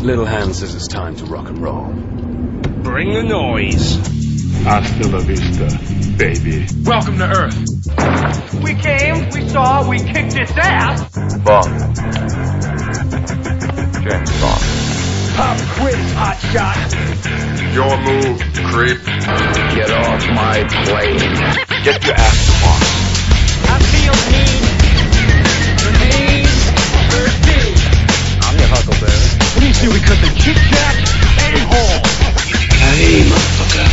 Little Hand says it's time to rock and roll. Bring the noise. Hasta la vista, baby. Welcome to Earth. We came, we saw, we kicked its ass. Bond. James Bond. Pop quiz, hot shot. Your move, creep. Get off my plane. Get your ass to Mars. I feel mean, thirsty. I'm your Huckleberry. What do you see? We cut the Kit Kat a-hole. Hey, motherfucker.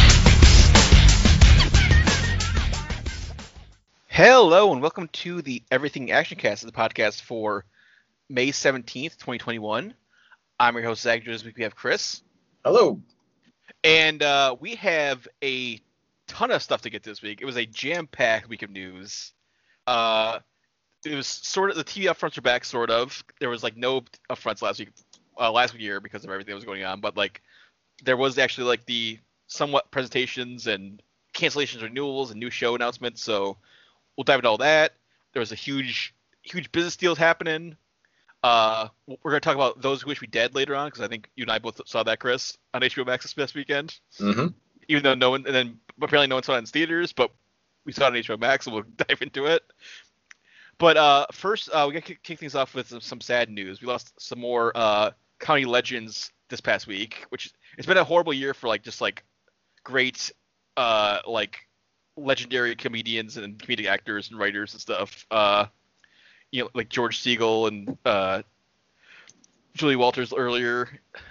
Hello and welcome to the Everything Action Cast, the podcast for May 17th, 2021. I'm your host, Zach. This week we have Chris. Hello. And we have a ton of stuff to get this week. It was a jam-packed week of news. It was sort of, the TV upfronts are back, sort of. There was like no upfronts last year because of everything that was going on. But like, there was actually like the somewhat presentations and cancellations, renewals, and new show announcements. So we'll dive into all that. There was a huge business deals happening. We're going to talk about Those Who Wish We Dead later on, because I think you and I both saw that, Chris, on HBO Max this past weekend. Mm-hmm. Even though apparently no one saw it in theaters, but we saw it on HBO Max, so we'll dive into it. But first, we got to kick things off with some sad news. We lost some more county legends this past week, which it's been a horrible year for great legendary comedians and comedic actors and writers and stuff. Like George Segal and Julie Walters earlier.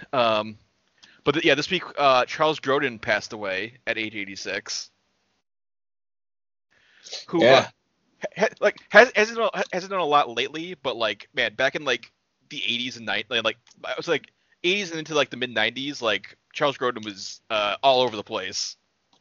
This week Charles Grodin passed away at age 86. Who hasn't done a lot lately, but like, man, back in like the 80s and 90s, like I was like 80s and into like the mid 90s, like Charles Grodin was all over the place.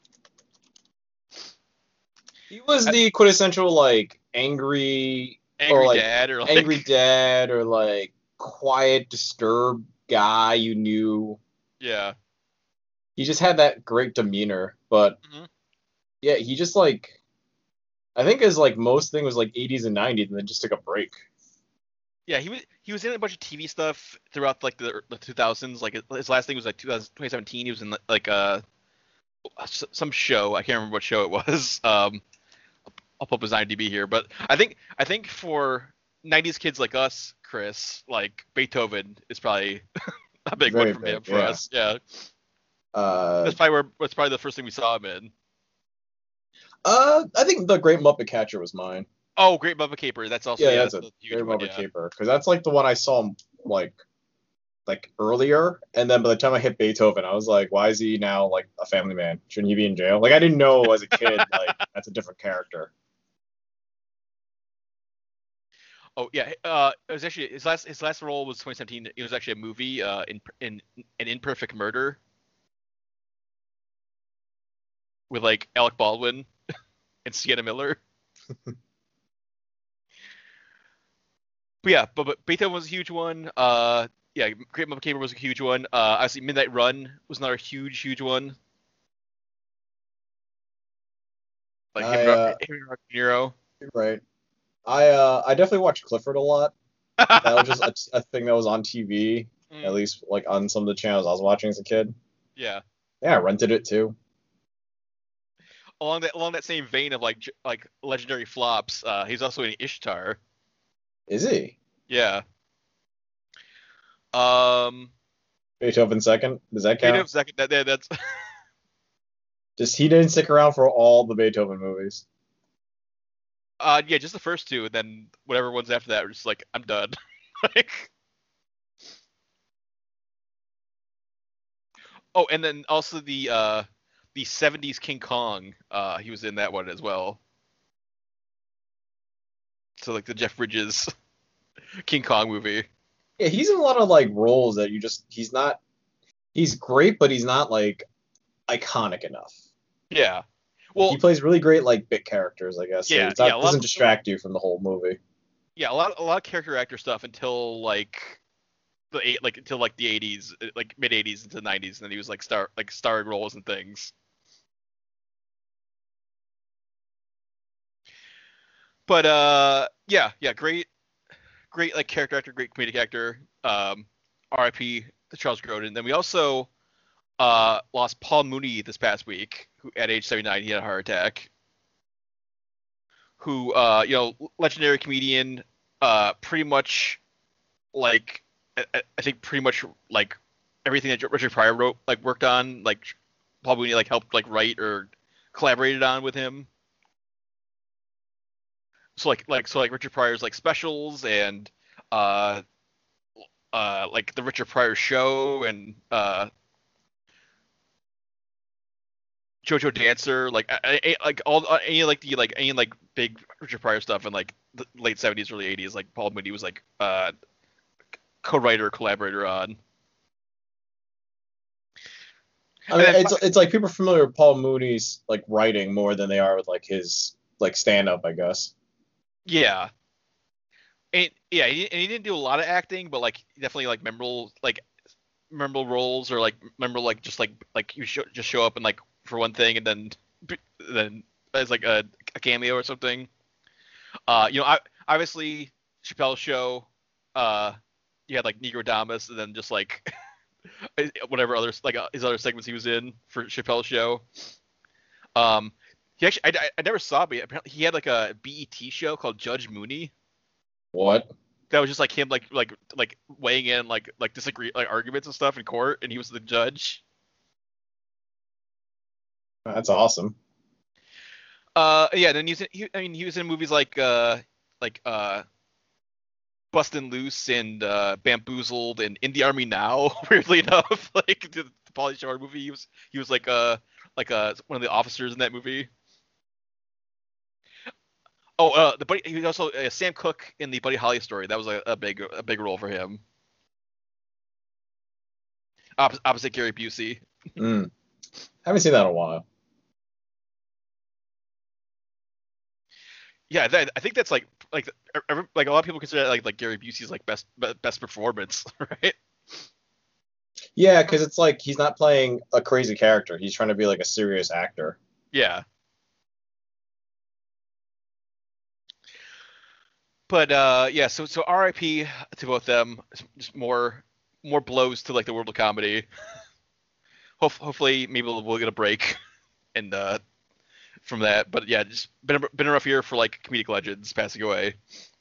He was the quintessential like angry dad or like quiet, disturbed guy you knew. Yeah. He just had that great demeanor, but yeah, he just like, I think his like most thing was like 80s and 90s, and then just took a break. Yeah, he was in a bunch of TV stuff throughout like the 2000s. Like his last thing was like 2017. He was in like some show. I can't remember what show it was. I'll pull up his IMDb here, but I think for 90s kids like us, Chris, like Beethoven is probably a big one for us. Yeah. That's probably the first thing we saw him in. I think The Great Muppet Catcher was mine. Oh, Great Muppet Caper. That's also that's a huge one. Muppet Caper, because that's like the one I saw like earlier, and then by the time I hit Beethoven, I was like, why is he now like a family man? Shouldn't he be in jail? Like, I didn't know as a kid like that's a different character. Oh yeah, it was actually his last role was 2017. It was actually a movie, in An Imperfect Murder, with like Alec Baldwin and Sienna Miller. But Beethoven was a huge one. Great Muppet Caper was a huge one. Obviously Midnight Run was another huge one. Like Henry Nero. Right. I definitely watched Clifford a lot. That was just a thing that was on TV, at least like on some of the channels I was watching as a kid. Yeah. Yeah, I rented it too. Along that same vein of like legendary flops, he's also in Ishtar. Is he? Yeah. Beethoven second? Does that count? Beethoven second. That's. Just he didn't stick around for all the Beethoven movies. Yeah, just the first two, and then whatever ones after that were just like, I'm done. Oh, and then also the 70s King Kong, he was in that one as well. So like the Jeff Bridges King Kong movie. Yeah, he's in a lot of like roles that he's great, but he's not like iconic enough. Yeah. Well, he plays really great like bit characters, I guess. Yeah, so it doesn't distract you from the whole movie. Yeah, a lot of character actor stuff until the 80s, like mid 80s into the 90s, and then he was like starring roles and things. But great like character actor, great comedic actor. R.I.P. Charles Grodin. Then we also lost Paul Mooney this past week, who at age 79 he had a heart attack. Who legendary comedian, pretty much like I think pretty much like everything that Richard Pryor worked on, like Paul Mooney helped write or collaborated on with him. So Richard Pryor's specials and the Richard Pryor show and JoJo Dancer, any big Richard Pryor stuff in the late 70s, early 80s, Paul Mooney was co-writer, collaborator on. I mean, it's people are familiar with Paul Mooney's writing more than they are with his stand-up, I guess. Yeah. And he didn't do a lot of acting, but definitely memorable roles, or memorable just you just show up and for one thing and then as a cameo or something. Obviously Chappelle's Show, you had Negrodamus, and then just whatever other his other segments he was in for Chappelle's Show. He actually I never saw, but apparently he had a BET show called Judge Mooney. What? That was just him weighing in disagree arguments and stuff in court, and he was the judge. That's awesome. Yeah. Then he was in movies like Bustin' Loose and Bamboozled and In the Army Now. Weirdly enough, the Pauly Shore movie, he was one of the officers in that movie. Oh, he was also Sam Cooke in the Buddy Holly story. That was a big role for him. Opposite Gary Busey. Haven't seen that in a while. Yeah, I think that's a lot of people consider that like Gary Busey's best performance, right? Yeah, because it's he's not playing a crazy character. He's trying to be a serious actor. Yeah. But yeah, so R.I.P. to both them. Just more blows to the world of comedy. Hopefully, maybe we'll get a break and from that. But yeah, just been a rough year for comedic legends passing away.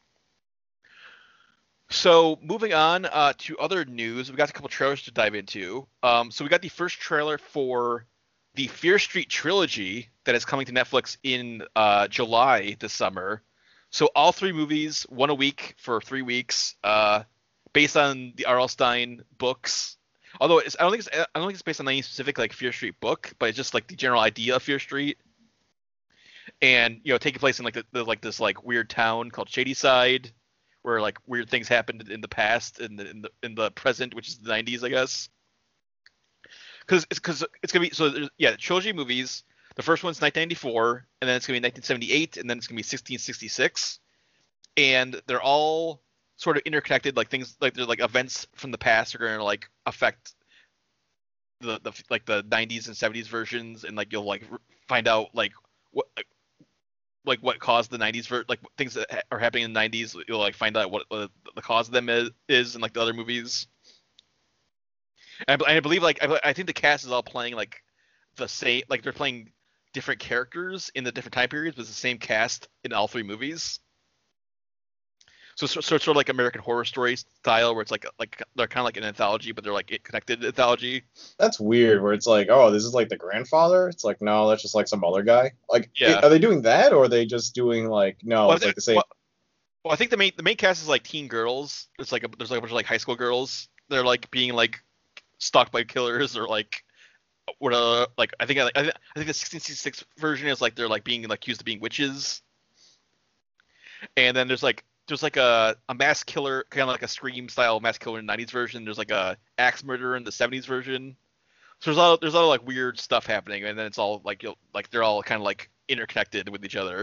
So moving on to other news, we got a couple trailers to dive into. So we got the first trailer for the Fear Street trilogy that is coming to Netflix in July this summer. So all 3 movies, one a week for 3 weeks, based on the R.L. Stine books. Although I don't think it's based on any specific Fear Street book, but it's just the general idea of Fear Street. And taking place in this weird town called Shadyside, where weird things happened in the past and in the present, which is the 90s, I guess. Because it's gonna be the trilogy movies. The first one's 1994, and then it's gonna be 1978, and then it's gonna be 1666, and they're all sort of interconnected. Things they're events from the past are gonna affect the 90s and 70s versions, and you'll find out what caused the 90s things that are happening in the 90s. You'll find out what the cause of them is in the other movies. And I believe I think the cast is all playing the same, they're playing different characters in the different time periods, but it's the same cast in all 3 movies. So it's sort of American Horror Story style, where it's they're kind of an anthology, but they're connected anthology. That's weird, where it's oh, this is the grandfather. It's no, that's just some other guy. Yeah. Are they doing that, or are they just doing no? Well, it's the same. Well, I think the main cast is teen girls. It's there's a bunch of high school girls. They're being stalked by killers, or what I think the 1666 version is they're being accused of being witches. And then there's a mass killer, kind of a Scream style mass killer in the 90s version. There's a axe murderer in the 70s version. So there's a lot of weird stuff happening, and then it's all they're all kind of interconnected with each other.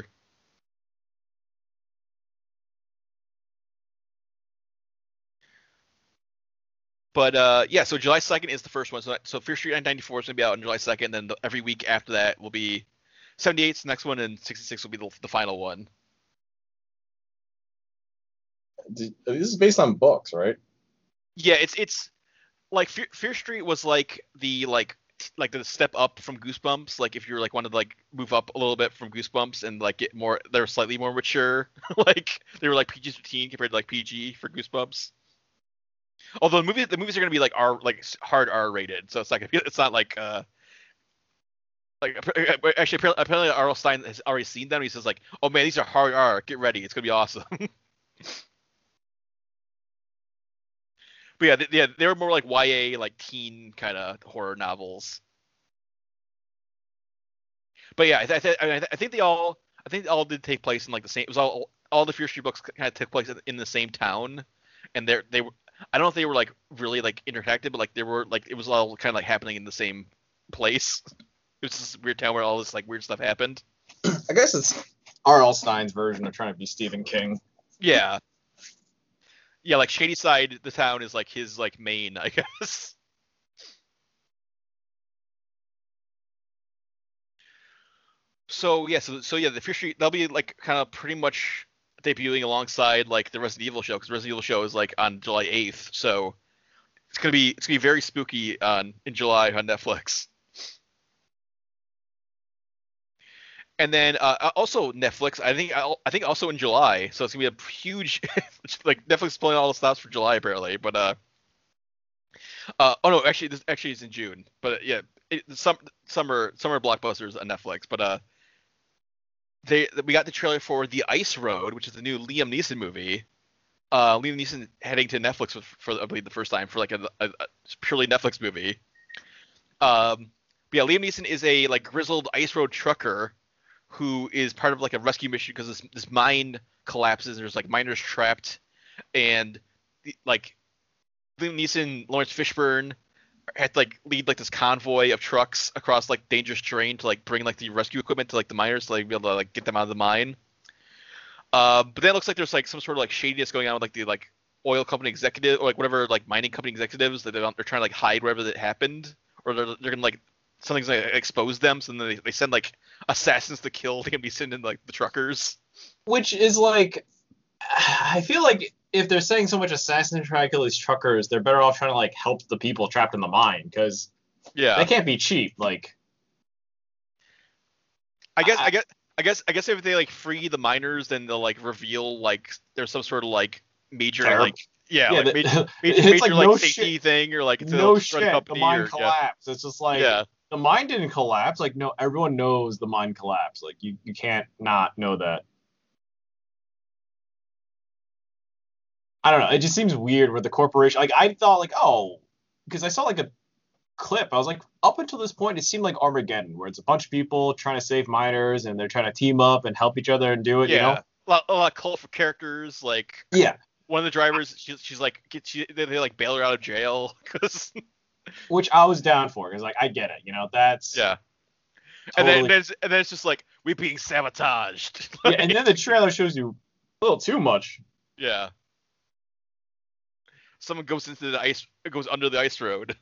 But yeah, so July 2nd is the first one. So Fear Street 994 is going to be out on July 2nd. Then every week after that will be 78's the next one, and 66 will be the final one. This is based on books, right? Yeah, it's like Fear Street was like the step up from Goosebumps. Like if you wanted to move up a little bit from Goosebumps and get more, they're slightly more mature. Like they were like PG-13 compared to PG for Goosebumps. Although the movies are gonna be hard R rated, so it's not actually apparently R.L. Stine has already seen them. He says oh man, these are hard R. Get ready, it's gonna be awesome. But yeah, they were more like YA, teen kind of horror novels. But yeah, I think they all did take place in the same. It was all the Fear Street books kind of took place in the same town, and they were. I don't know if they were really interconnected, but they were it was all kind of happening in the same place. It was this weird town where all this weird stuff happened. I guess it's R.L. Stine's version of trying to be Stephen King. Yeah. Yeah, Shadyside, the town is his main, I guess. So yeah, the Fear Street, they'll be kind of pretty much debuting alongside the Resident Evil show, because Resident Evil show is on July 8th, so it's gonna be very spooky in July on Netflix. And then also Netflix, I think also in July, so it's gonna be a huge Netflix pulling all the stops for July apparently, but oh no, actually it's in June, but yeah, summer blockbusters on Netflix, but we got the trailer for The Ice Road, which is the new Liam Neeson movie. Liam Neeson heading to Netflix for I believe the first time for a purely Netflix movie. But yeah, Liam Neeson is a grizzled ice road trucker who is part of a rescue mission because this mine collapses and there's miners trapped, and Liam Neeson, Lawrence Fishburne had to lead this convoy of trucks across dangerous terrain to bring the rescue equipment to the miners to be able to get them out of the mine. But then it looks like there's some sort of shadiness going on with the oil company executive or whatever mining company executives that they're trying to hide wherever that happened, or they're gonna something's gonna expose them, so then they send assassins to kill Liam Neeson and the truckers. Which is I feel if they're saying so much assassins try to kill these truckers, they're better off trying to help the people trapped in the mine, because they can't be cheap. I guess if they free the miners, then they'll reveal there's some sort of major major safety thing, or it's no shit, company, the mine collapsed. It's just the mine didn't collapse. No, everyone knows the mine collapsed. You can't not know that. I don't know. It just seems weird with the corporation. I thought because I saw a clip. I was up until this point, it seemed like Armageddon, where it's a bunch of people trying to save miners and they're trying to team up and help each other and do it. Yeah, a lot of colorful characters. Yeah, one of the drivers, she's they bail her out of jail because. Which I was down for, because I get it. That's yeah. Totally... And then it's just we're being sabotaged. Yeah, and then the trailer shows you a little too much. Yeah. Someone goes goes under the ice road.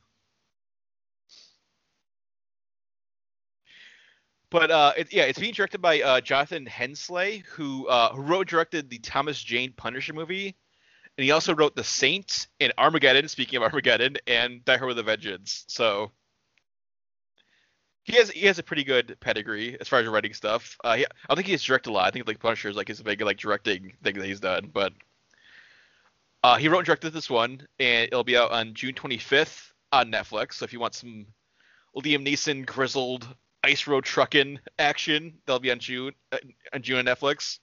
But it's being directed by Jonathan Hensleigh, who wrote and directed the Thomas Jane Punisher movie, and he also wrote The Saint and Armageddon. Speaking of Armageddon, and Die Hard with a Vengeance. So he has a pretty good pedigree as far as writing stuff. I don't think he has directed a lot. I think Punisher is his big directing thing that he's done, but. He wrote and directed this one, and it'll be out on June 25th on Netflix. So if you want some Liam Neeson grizzled ice road trucking action, that'll be on June on Netflix.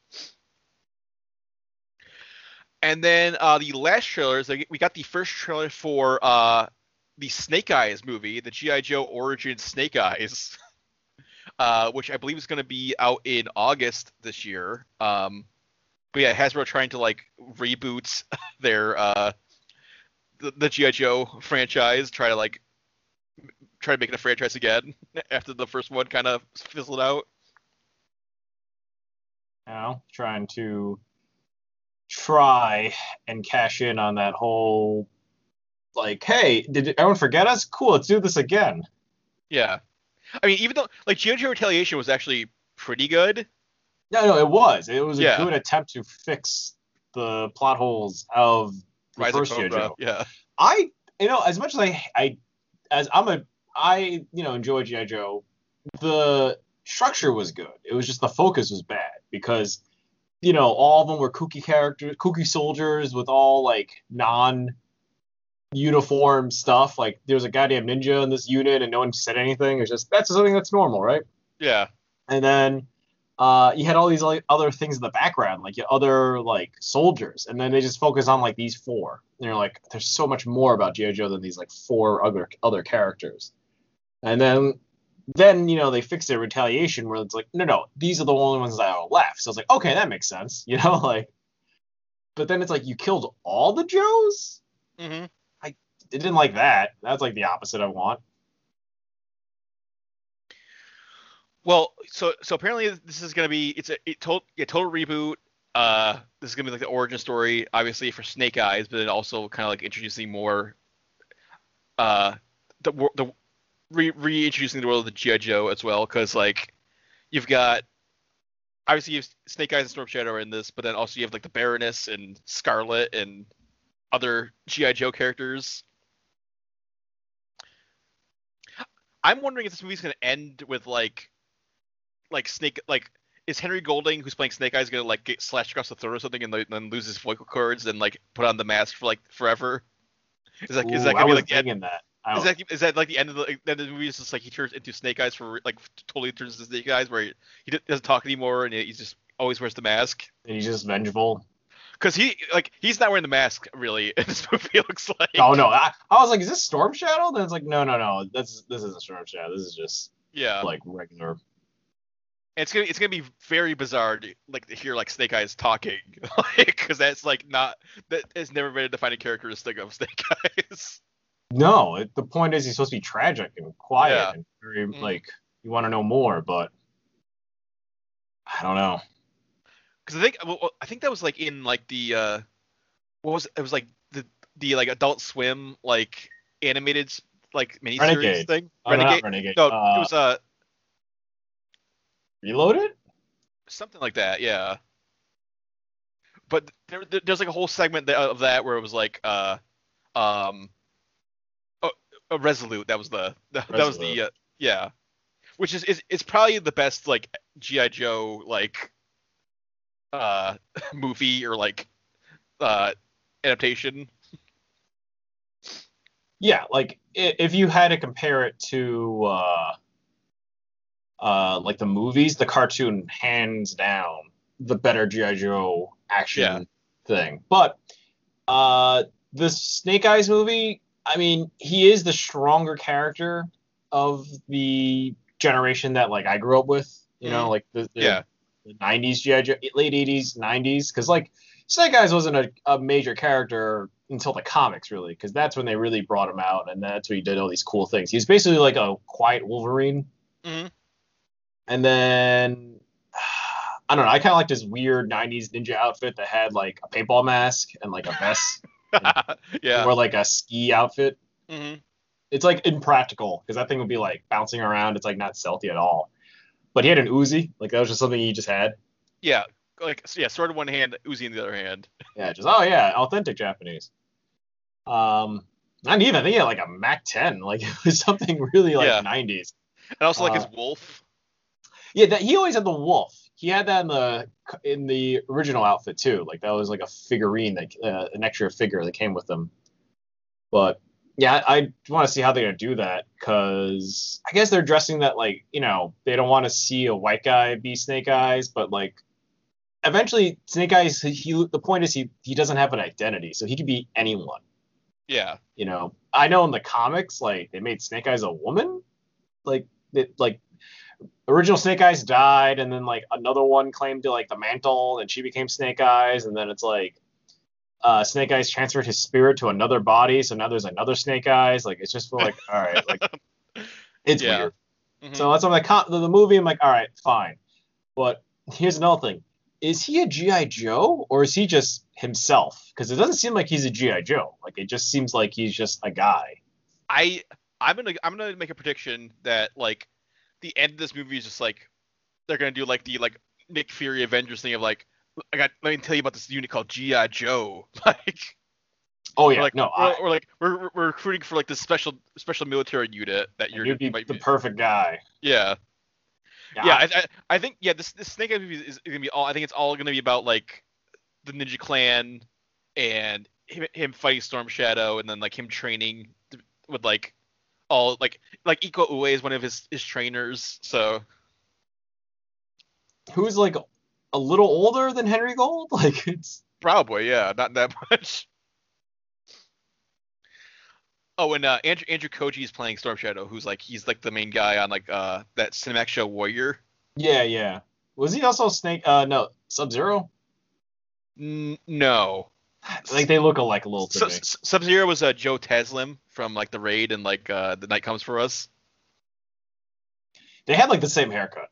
And then the last trailers, we got the first trailer for the Snake Eyes movie, the G.I. Joe Origin Snake Eyes, which I believe is going to be out in August this year. But yeah, Hasbro trying to reboot their the G.I. Joe franchise, try to make it a franchise again after the first one kind of fizzled out. Trying to try and cash in on that whole hey, did everyone forget us? Cool, let's do this again. Yeah. I mean, even though G.I. Joe Retaliation was actually pretty good. No, it was. It was a good attempt to fix the plot holes of the first G.I. Joe. Yeah. as much as I enjoy G.I. Joe, the structure was good. It was just the focus was bad because, all of them were kooky soldiers with all like non-uniform stuff. Like there was a goddamn ninja in this unit and no one said anything. It's just, that's something that's normal, right? Yeah. And then you had all these like other things in the background, like other like soldiers, and then they just focus on like these four. And you're like, there's so much more about G.I. Joe than these like four other characters. And then they fixed their retaliation where it's like, no, these are the only ones that are left. So it's like, okay, that makes sense, but then it's like you killed all the Joes. Mm-hmm. I didn't like that. That's like the opposite I want. Well, so apparently this is gonna be total reboot. This is gonna be like the origin story, obviously for Snake Eyes, but then also kind of like introducing more, reintroducing the world of the G.I. Joe as well, because like you've got obviously you have Snake Eyes and Storm Shadow are in this, but then also you have like the Baroness and Scarlet and other G.I. Joe characters. I'm wondering if this movie's gonna end with like Snake, like is Henry Golding, who's playing Snake Eyes, gonna like get slashed across the throat or something and then lose his vocal cords and like put on the mask for like forever? Is that gonna be like the end? Is that like the end of the movie? Is just like he turns into Snake Eyes for like totally turns into Snake Eyes, where he doesn't talk anymore and he just always wears the mask. And he's just vengeful. Because he's not wearing the mask really in this movie. It looks like. Oh no! I was like, is this Storm Shadow? Then it's like, no. This isn't Storm Shadow. This is just like regular. And it's gonna be very bizarre to hear like Snake Eyes talking, because that's like not that has never been a defining characteristic of Snake Eyes. No, the point is he's supposed to be tragic and quiet and very like you want to know more, but I don't know. Because I think that was like in like the it was like the like Adult Swim like animated like miniseries thing. Renegade. Renegade. No, it was Reloaded? Something like that, yeah. But there's like a whole segment of that where it was like Resolute. That was the yeah. Which is it's probably the best like G.I. Joe like movie or like adaptation. Yeah, like if you had to compare it to like the movies, the cartoon hands down the better G.I. Joe action thing. But the Snake Eyes movie, I mean, he is the stronger character of the generation that like I grew up with, like the 90s G.I. Joe, late 80s, 90s, because like Snake Eyes wasn't a major character until the comics, really, because that's when they really brought him out, and that's when he did all these cool things. He was basically like a quiet Wolverine. Mm-hmm. And then, I don't know, I kind of liked his weird 90s ninja outfit that had like a paintball mask and like a vest. Or like a ski outfit. Mm-hmm. It's like impractical, because that thing would be like bouncing around. It's like not stealthy at all. But he had an Uzi. Like that was just something he just had. Yeah. Sword in one hand, Uzi in the other hand. Yeah, just authentic Japanese. Not even, I think he had like a Mac 10. Like it was something really like 90s. And also like his wolf. Yeah, he always had the wolf. He had that in the original outfit too. Like that was like a figurine, like an extra figure that came with them. But yeah, I want to see how they're gonna do that, because I guess they're dressing that like they don't want to see a white guy be Snake Eyes, but like eventually Snake Eyes. The point is he doesn't have an identity, so he could be anyone. Yeah. I know in the comics like they made Snake Eyes a woman, original Snake Eyes died, and then like another one claimed to like the mantle, and she became Snake Eyes, and then it's like Snake Eyes transferred his spirit to another body, so now there's another Snake Eyes. Like it's just for like, all right, like it's weird. Mm-hmm. So that's like the movie. I'm like, all right, fine. But here's another thing: is he a G.I. Joe or is he just himself? Because it doesn't seem like he's a G.I. Joe. Like it just seems like he's just a guy. I'm gonna make a prediction that like the end of this movie is just like they're gonna do like the like Nick Fury Avengers thing of like let me tell you about this unit called G.I. Joe. Like Oh We're yeah, like, no, we're like we're recruiting for like this special military unit that you'd be might the perfect guy. Yeah. Yeah, Yeah, I think this Snake Eyes movie is gonna be all. I think it's all gonna be about like the Ninja Clan and him fighting Storm Shadow, and then like him training with like all like Iko Uwe is one of his trainers. So who's like a little older than Henry Gold? Like it's probably not that much. Oh, and Andrew Koji is playing Storm Shadow, who's like he's like the main guy on like that Cinemax show Warrior. yeah. Was he also Snake? No, Sub-Zero. No. Like they look alike a little to me. Sub-Zero was Joe Taslim from like the Raid and like The Night Comes for Us. They had like the same haircut.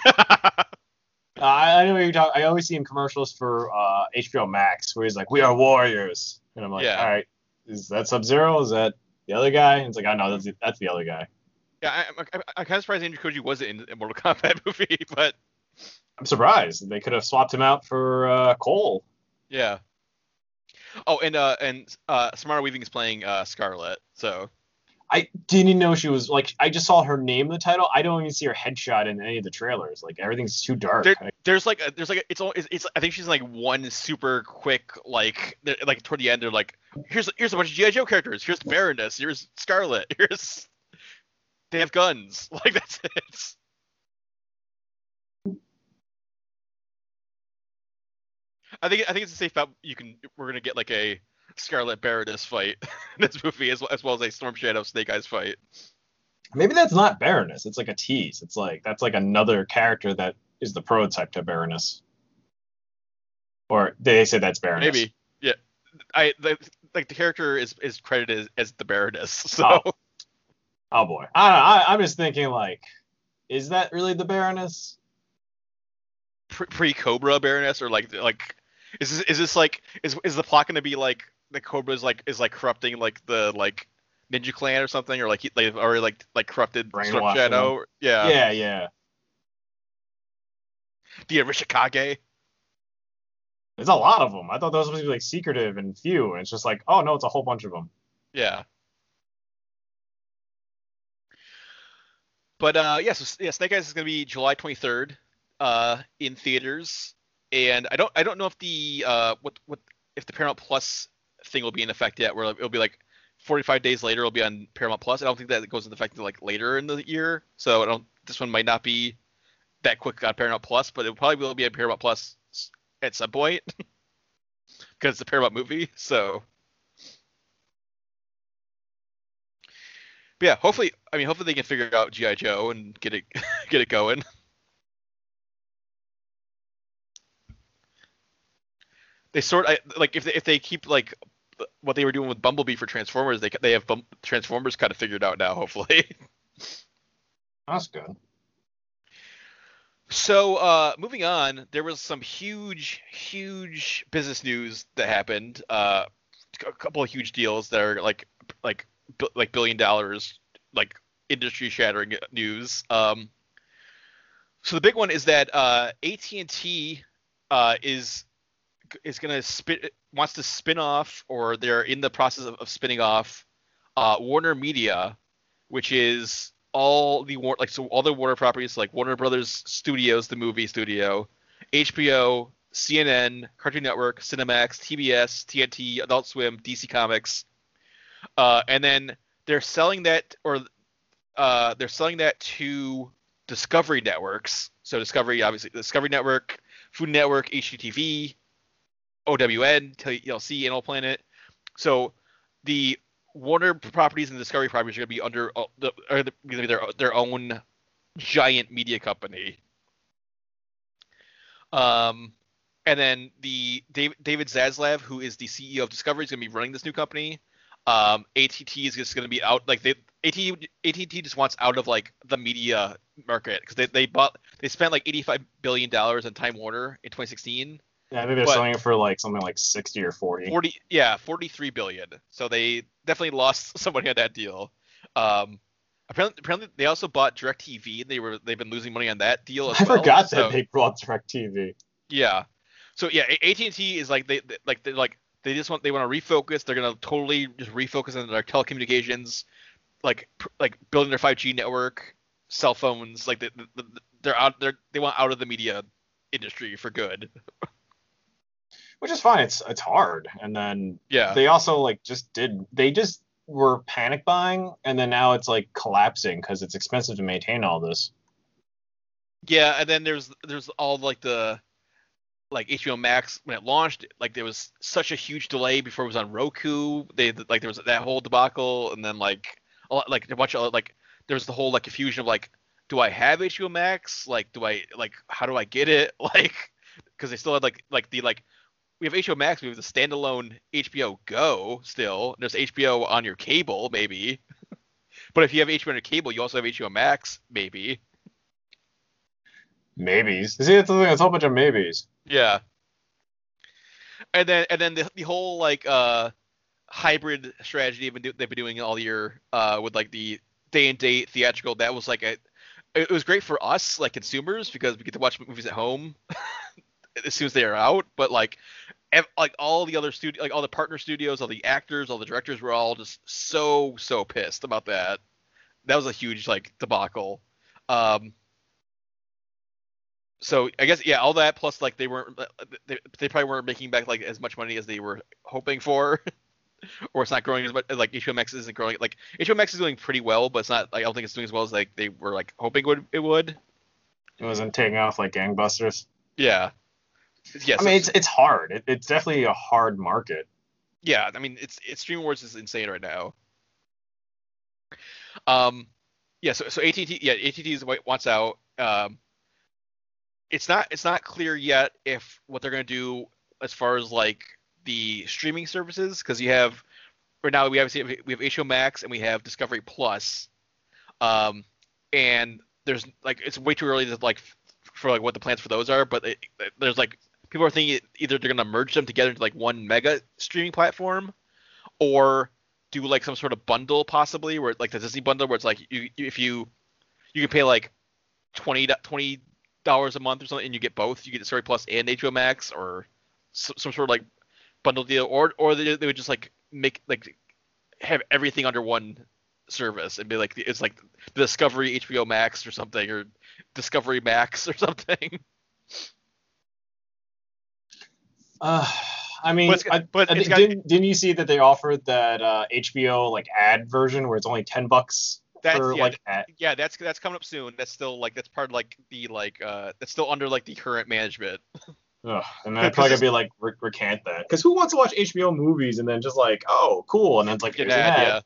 I know what you're talking. I always see in commercials for HBO Max where he's like, "We are warriors," and I'm like, Yeah. "All right, is that Sub-Zero? Is that the other guy?" And it's like, "I know that's the other guy." Yeah, I'm kind of surprised Andrew Koji wasn't in a Mortal Kombat movie, but I'm surprised they could have swapped him out for Cole. yeah. Oh, and Samara Weaving is playing Scarlet, so I didn't know she was like. I just saw her name in the title. I don't even see her headshot in any of the trailers. Like everything's too dark. there's like it's I think she's in, like one super quick like toward the end they're like here's a bunch of G.I. Joe characters. Here's Baroness. Here's Scarlet. Here's they have guns. Like that's it. I think it's a safe bet we're gonna get like a Scarlet Baroness fight in this movie as well as a Storm Shadow Snake Eyes fight. Maybe that's not Baroness. It's like a tease. It's like that's like another character that is the prototype to Baroness. Or they say that's Baroness. Maybe. Yeah. The character is credited as the Baroness. So. Oh boy. I'm just thinking like, is that really the Baroness? Pre-Cobra Baroness, or like is this like is the plot gonna be like the Cobra is like corrupting like the like Ninja Clan or something, or like they've already like corrupted Storm Shadow? Yeah. Yeah. The Arishikage. There's a lot of them. I thought those were supposed to be like secretive and few, and it's just like, oh no, it's a whole bunch of them. Yeah. But Snake Eyes is gonna be July 23rd, in theaters, and I don't know if the if the Paramount Plus thing will be in effect yet, where it'll be like 45 days later it'll be on Paramount Plus. I don't think that goes into effect until like later in the year, so this one might not be that quick on Paramount Plus, but it probably will be on Paramount Plus at some point because it's a Paramount movie. So, but yeah, hopefully they can figure out G.I. Joe and get it going. They if they keep like what they were doing with Bumblebee for Transformers, they have Transformers kind of figured out now. Hopefully, that's good. So moving on, there was some huge business news that happened. A couple of huge deals that are like $1 billion, like industry shattering news. So the big one is that AT&T is gonna wants to spin off, or they're in the process of spinning off Warner Media, which is all the Warner properties like Warner Brothers Studios, the movie studio, HBO, CNN, Cartoon Network, Cinemax, TBS, TNT, Adult Swim, DC Comics, and then they're selling that to Discovery Networks. So Discovery Network, Food Network, HGTV, OWN, TLC, Animal Planet. So the Warner properties and Discovery properties are going to be under their own giant media company. And then the David Zaslav, who is the CEO of Discovery, is going to be running this new company. AT&T is just going to be out. Like AT&T just wants out of like the media market because they spent like $85 billion on Time Warner in 2016. Yeah, I think they're selling it for like something like 60 or 40. 43 billion. So they definitely lost some money on that deal. Apparently they also bought DirecTV, and they've been losing money on that deal as well. I forgot that they bought DirecTV. Yeah. So yeah, AT&T is like they're like they want to refocus. They're gonna totally just refocus on their telecommunications, like building their 5G network, cell phones. Like they want out of the media industry for good. Which is fine. It's hard. And then Yeah. they also like they just were panic buying, and then now it's like collapsing because it's expensive to maintain all this. Yeah, and then there's all like the HBO Max when it launched. Like there was such a huge delay before it was on Roku. There was that whole debacle, and then like a bunch of like there was the whole like confusion of like, do I have HBO Max? Like how do I get it? Like because they still had we have HBO Max, we have the standalone HBO Go still. There's HBO on your cable maybe, but if you have HBO on your cable, you also have HBO Max maybe. Maybes. See, it's a whole bunch of maybes. Yeah. And then the whole like hybrid strategy they've been doing all year with like the day and date theatrical. That was like it was great for us like consumers because we get to watch movies at home as soon as they are out. But like all the other all the partner studios, all the actors, all the directors were all just so pissed about that. That was a huge like debacle. So I guess all that plus like they probably weren't making back like as much money as they were hoping for, or it's not growing as much. Like HBO Max isn't growing. Like HBO Max is doing pretty well, but it's not. Like, I don't think it's doing as well as like they were like hoping it would. It wasn't taking off like gangbusters. Yeah. Yeah. I mean, it's hard. It's definitely a hard market. Yeah, I mean it's streaming wars is insane right now. Yeah. So AT&T wants out. It's not clear yet if what they're going to do as far as like the streaming services, because you have right now we have HBO Max and we have Discovery Plus, and there's like it's way too early to like for like what the plans for those are, but there's like people are thinking either they're going to merge them together into like one mega streaming platform, or do like some sort of bundle possibly where like the Disney bundle where it's like if you can pay like $20 a month or something, and you get both. You get Discovery Plus and HBO Max, or some sort of like bundle deal, or they would just like make like have everything under one service and be like it's like the Discovery HBO Max or something, or Discovery Max or something. I mean, didn't you see that they offered that HBO like ad version where it's only $10? That's coming up soon. That's still like that's part of like the like that's still under like the current management. Ugh, and I'm probably gonna be like recant that, because who wants to watch HBO movies and then just like, oh cool, and then it's like here's an ad.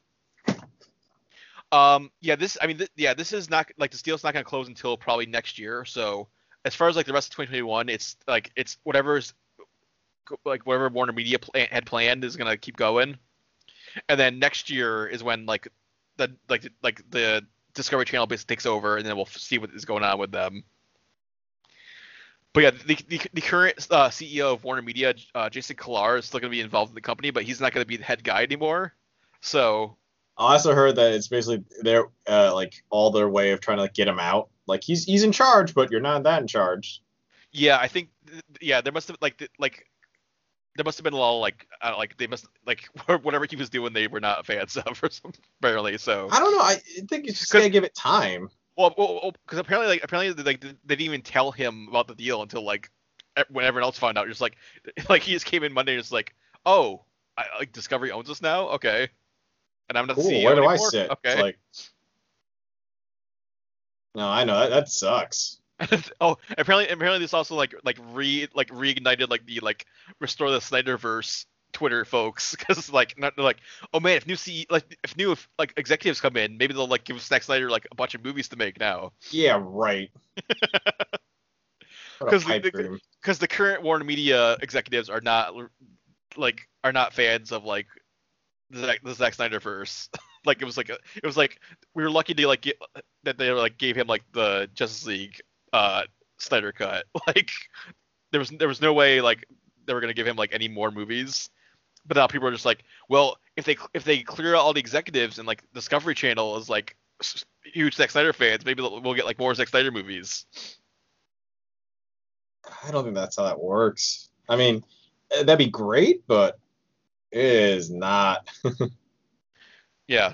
This is not like this deal's not gonna close until probably next year. So as far as like the rest of 2021, it's whatever Warner Media had planned is gonna keep going, and then next year is when like the Discovery Channel basically takes over, and then we'll see what is going on with them. But yeah, the current CEO of Warner Media, Jason Kilar, is still going to be involved in the company, but he's not going to be the head guy anymore. So I also heard that it's basically their like all their way of trying to like get him out. Like he's in charge, but you're not that in charge. Yeah, I think there must have there must have been a lot of they must like whatever he was doing they were not fans of or something, barely. So I don't know. I think it's just gotta give it time. Well, because apparently they didn't even tell him about the deal until like when everyone else found out. Just like he just came in Monday and just like, oh, like Discovery owns us now, okay, and I'm not the CEO Where do anymore? I sit? Okay. It's like, no, I know that sucks. Oh, apparently this also reignited like the like restore the Snyderverse Twitter folks, because they're like, oh man, if new executives come in, maybe they'll like give Zack Snyder like a bunch of movies to make now. Yeah, right. Because the current Warner Media executives are not fans of like the Zack Snyderverse. Like it was like we were lucky to like get that they like gave him like the Justice League Snyder cut. Like there was no way like they were gonna give him like any more movies. But now people are just like, well, if they clear out all the executives and like Discovery Channel is like huge Zack Snyder fans, maybe we'll get like more Zack Snyder movies. I don't think that's how that works. I mean, that'd be great, but It is not. Yeah.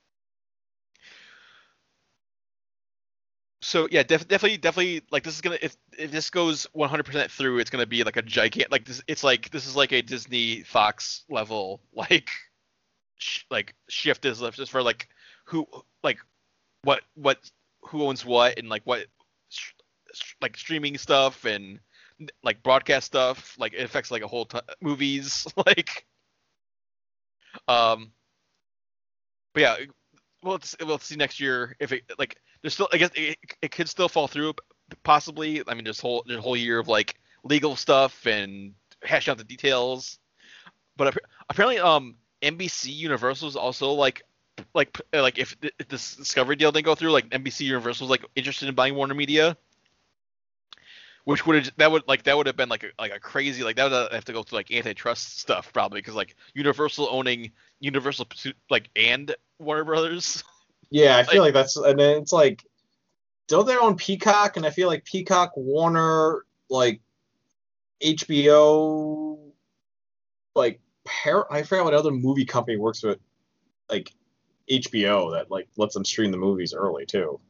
So yeah, definitely like this is gonna if this goes 100% through, it's gonna be like a gigantic like this. It's like this is like a Disney Fox level like like shift is just for like who like what who owns what and like what like streaming stuff and like broadcast stuff. Like it affects like a whole ton movies like um. But yeah, we'll see next year if it like there's still I guess it could still fall through possibly. I mean there's a whole year of like legal stuff and hashing out the details. But apparently NBC Universal is also like if this Discovery deal didn't go through, like NBC Universal was like interested in buying Warner Media, which that would have been like a crazy like that would have to go through like antitrust stuff probably because like Universal owning Universal like and Warner Brothers. Yeah, I feel like that's, and then it's like, don't they own Peacock? And I feel like Peacock, Warner, like HBO, like I forgot what other movie company works with, like HBO that like lets them stream the movies early too.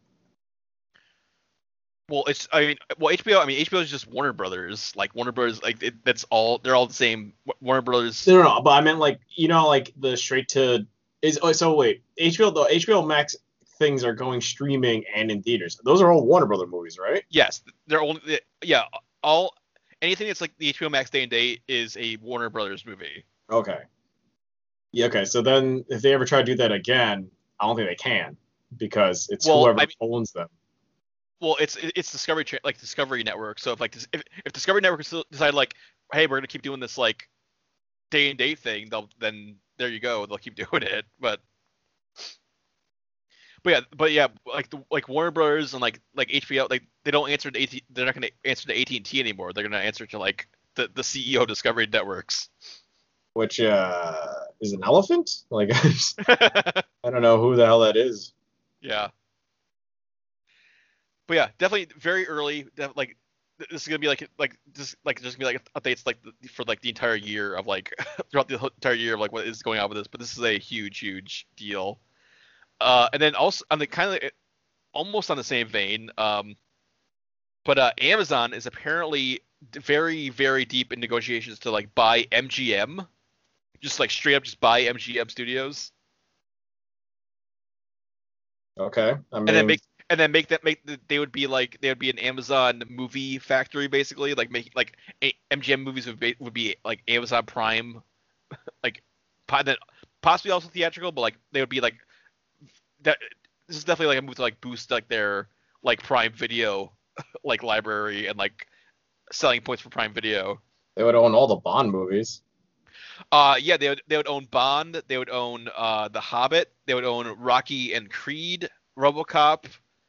Well, HBO. I mean, HBO is just Warner Brothers. Like Warner Brothers, like that's all. They're all the same. Warner Brothers. No, but I meant like like the straight to is. Oh, so wait, HBO Max things are going streaming and in theaters. Those are all Warner Brother movies, right? Yes, they're only. Yeah, all anything that's like the HBO Max day and date is a Warner Brothers movie. Okay. Yeah. Okay. So then, if they ever try to do that again, I don't think they can because it's whoever owns them. Well, it's Discovery Network. So if Discovery Network decide like, hey, we're gonna keep doing this like day and date thing, then there you go, they'll keep doing it. But yeah, like Warner Brothers and like HBO, like they don't answer to they're not gonna answer to AT&T anymore. They're gonna answer to like the CEO of Discovery Networks, which is an elephant. Like I don't know who the hell that is. Yeah. But yeah, definitely very early. Like this is gonna be just gonna be like updates like for like the entire year of like throughout the entire year of like what is going on with this. But this is a huge deal. And then also on the kind of almost on the same vein, but Amazon is apparently very deep in negotiations to like buy MGM, just like straight up just buy MGM Studios. Okay, I mean, and then they would be an Amazon movie factory basically, like making like MGM movies would be like Amazon Prime, like possibly also theatrical, but like they would be like that. This is definitely like a move to like boost like their like Prime Video like library and like selling points for Prime Video. They would own all the Bond movies. Yeah, they would own Bond, they would own The Hobbit, they would own Rocky and Creed, RoboCop,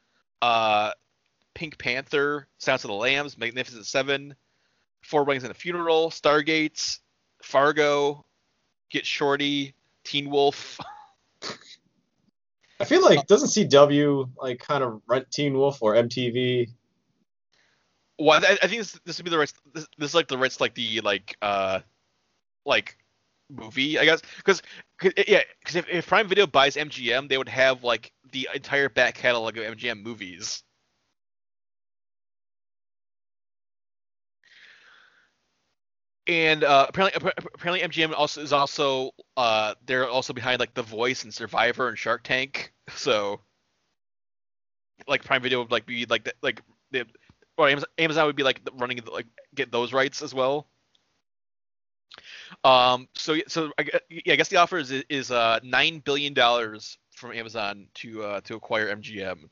Pink Panther, Silence of the Lambs, Magnificent Seven, Four Weddings and a Funeral, Stargates, Fargo, Get Shorty, Teen Wolf. I feel like doesn't CW like kind of rent Teen Wolf or MTV? Well, I think this would be the rights. This is like the rights, like the like movie, I guess, because if Prime Video buys MGM, they would have like the entire back catalog of MGM movies. And apparently MGM is also they're also behind like The Voice and Survivor and Shark Tank. So like Prime Video would like be like that, like or Amazon would be like running like get those rights as well. So I guess the offer is $9 billion from Amazon to acquire MGM.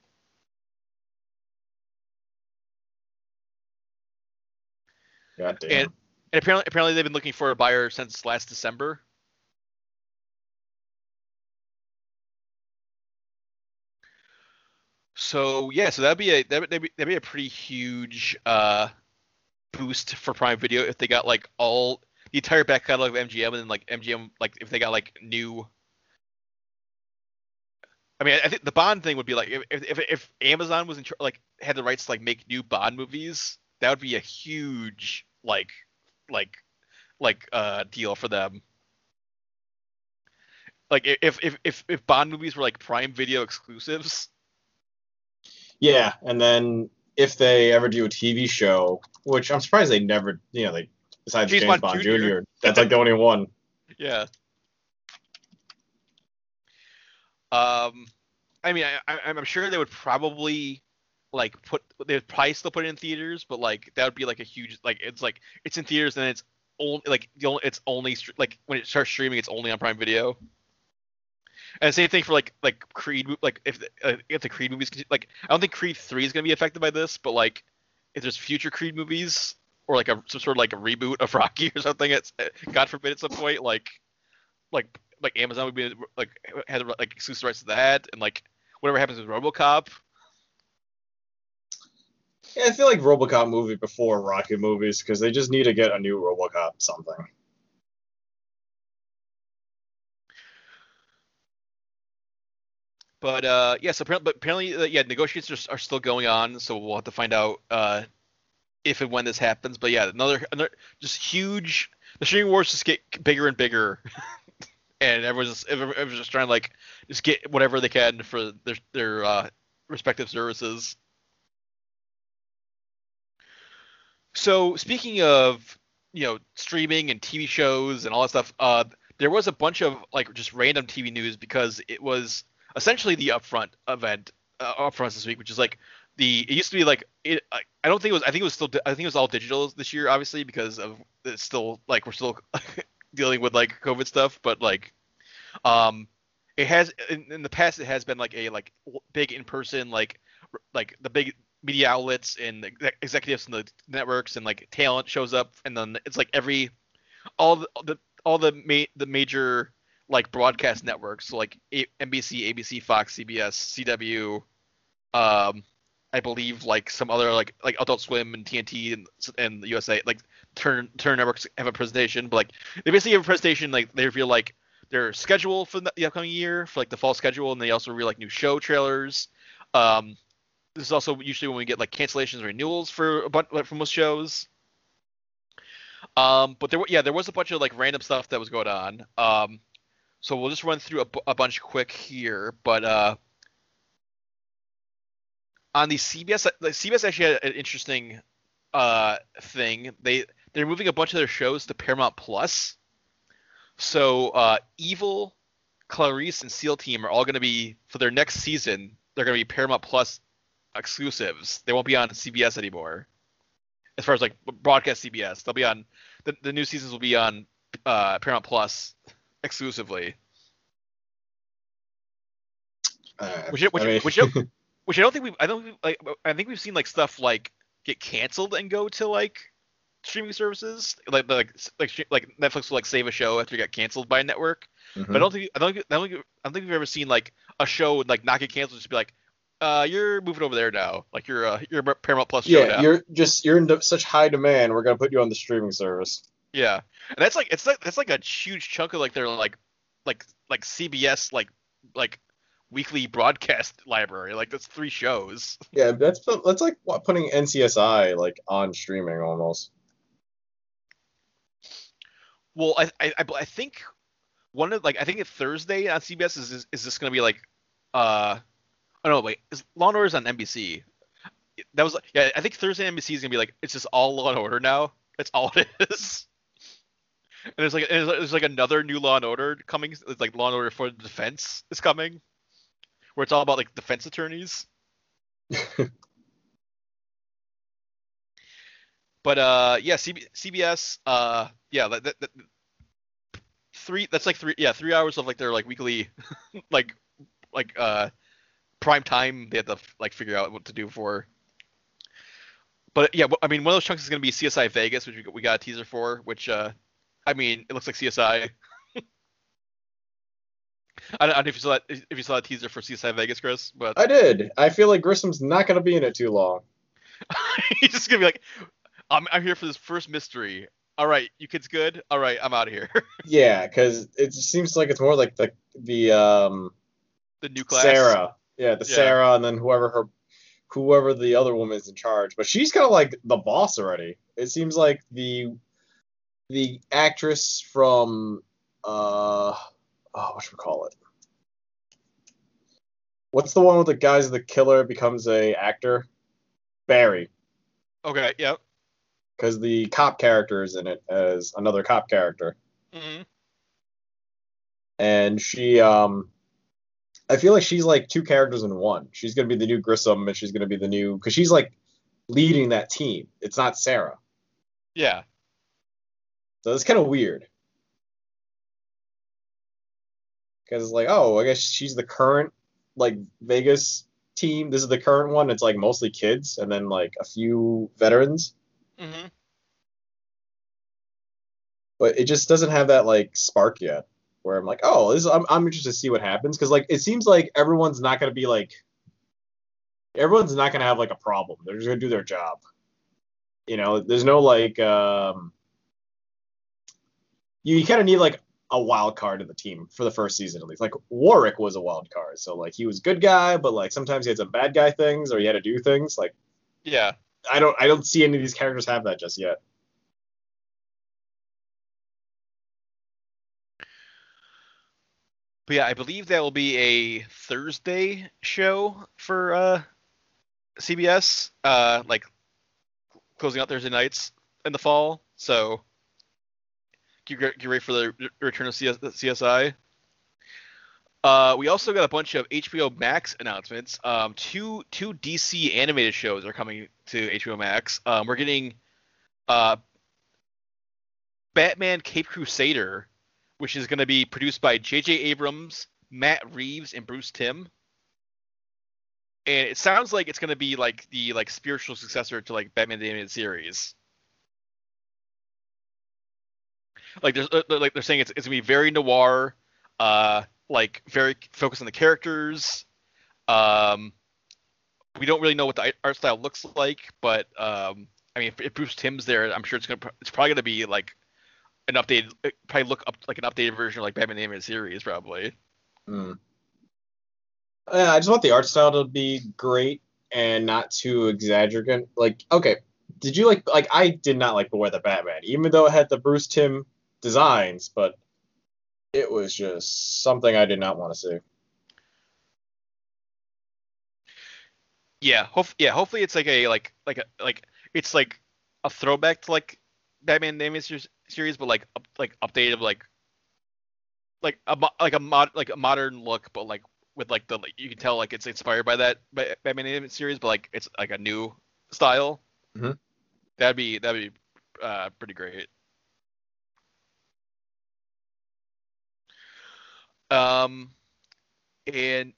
God damn. And apparently they've been looking for a buyer since last December. So yeah, so that'd be a pretty huge boost for Prime Video if they got like all the entire back catalog of MGM, and then like MGM, like if they got like new. I mean, I think the Bond thing would be like if Amazon was had the rights to like make new Bond movies, that would be a huge deal for them. Like if Bond movies were like Prime Video exclusives. Yeah, and then if they ever do a TV show, which I'm surprised they never, they besides James James Bond Bond Jr. Jr. That's like the only one. Yeah. I mean, I'm sure they would probably they'd probably still put it in theaters, but like that would be like a huge it's in theaters and it's only like when it starts streaming it's only on Prime Video. And same thing for like Creed, like if the Creed movies, like I don't think Creed 3 is gonna be affected by this, but like if there's future Creed movies or like some sort of like a reboot of Rocky or something, it's God forbid at some point like Amazon would be like had like exclusive rights to that, and like whatever happens with RoboCop. Yeah, I feel like RoboCop movie before Rocky movies because they just need to get a new RoboCop something. But yeah, so apparently negotiations are still going on, so we'll have to find out if and when this happens. But yeah, another just huge. The streaming wars just get bigger and bigger, and everyone's just trying to like just get whatever they can for their respective services. So speaking of streaming and TV shows and all that stuff, there was a bunch of like just random TV news because it was essentially the Upfront event, Upfront this week, which is like it used to be like it. I don't think it was. I think it was all digital this year, obviously, because of it's still like we're still dealing with like COVID stuff. But like, it has in the past it has been like a big in person like the big media outlets and the executives and the networks and like talent shows up, and then it's like all the major like broadcast networks, so like NBC, ABC, Fox, CBS, CW, I believe like some other like Adult Swim and TNT and the USA, like Turner networks have a presentation, but like they basically have a presentation, like they reveal like their schedule for the upcoming year for like the fall schedule, and they also reveal like new show trailers. This is also usually when we get like cancellations or renewals for most shows. But there was a bunch of like random stuff that was going on. So we'll just run through a bunch quick here, but on the CBS actually had an interesting thing. They're moving a bunch of their shows to Paramount Plus. So Evil, Clarice, and SEAL Team are all going to be, for their next season, they're going to be Paramount Plus exclusives. They won't be on CBS anymore. As far as like broadcast CBS, they'll be on the new seasons will be on Paramount Plus exclusively. Which I don't think I think we've seen like stuff like get canceled and go to like streaming services like Netflix will like save a show after it got canceled by a network. Mm-hmm. But I don't think we've ever seen like a show would like not get canceled, just be like, you're moving over there now. Like you're a Paramount Plus show now. You're in such high demand. We're gonna put you on the streaming service. Yeah, and that's like a huge chunk of like their like CBS like weekly broadcast library. Like that's 3 shows. Yeah, that's like putting NCSI like on streaming almost. Well, I think one of I think Thursday on CBS is this gonna be like oh no wait, is Law and Order on NBC? That was I think Thursday on NBC is gonna be like it's just all Law and Order now. That's all it is. And there's like another new Law and Order coming. It's like Law and Order for the Defense is coming, where it's all about like defense attorneys. But CBS that 3 hours of like their like weekly like prime time they have to like figure out what to do for. But yeah, I mean one of those chunks is going to be CSI Vegas, which we got a teaser for, which I mean it looks like CSI. I don't know if you saw that teaser for CSI Vegas, Chris, but I did. I feel like Grissom's not going to be in it too long. He's just going to be like, I'm here for this first mystery. All right, you kids good? All right, I'm out of here. Yeah, because it seems like it's more like the new class. Sarah. Yeah, Sarah, and then whoever the other woman is in charge. But she's kind of like the boss already. It seems like the actress from whatchamacallit? What's the one with the guys the killer becomes a actor? Barry. Okay, yep. Because the cop character is in it as another cop character. Mm-hmm. And she, I feel like she's like two characters in one. She's going to be the new Grissom, and she's going to be the new, because she's like leading that team. It's not Sarah. Yeah. So it's kind of weird. Because it's like, oh, I guess she's the current, like, Vegas team. This is the current one. It's like mostly kids, and then like a few veterans. Mm-hmm. But it just doesn't have that like spark yet. Where I'm like, oh, I'm interested to see what happens, because like it seems like everyone's not gonna have like a problem. They're just gonna do their job. You know, there's no like you kind of need like a wild card in the team for the first season at least. Like Warwick was a wild card, so like he was a good guy, but like sometimes he had some bad guy things, or he had to do things. Like, yeah, I don't see any of these characters have that just yet. But yeah, I believe that will be a Thursday show for CBS, like closing out Thursday nights in the fall. So get ready for the return of CSI. We also got a bunch of HBO Max announcements. Two DC animated shows are coming to HBO Max. We're getting Batman Cape Crusader, which is going to be produced by J.J. Abrams, Matt Reeves, and Bruce Timm. And it sounds like it's going to be like the like spiritual successor to like Batman the Animated Series. Like they're saying it's going to be very noir, like very focused on the characters. We don't really know what the art style looks like, but I mean, if Bruce Timm's there, I'm sure it's probably going to be like an updated, probably look up like an updated version of like Batman the Animated Series, probably. Yeah, I just want the art style to be great and not too exaggerated. Like, okay, did you like I did not like Beware the Batman, even though it had the Bruce Timm designs, but it was just something I did not want to see. Yeah, hopefully it's like it's like a throwback to like Batman the Animated Series, but like updated like a modern look, but like with like the you can tell like it's inspired by that Batman Animated Series, but like it's like a new style. Mm-hmm. That'd be pretty great. And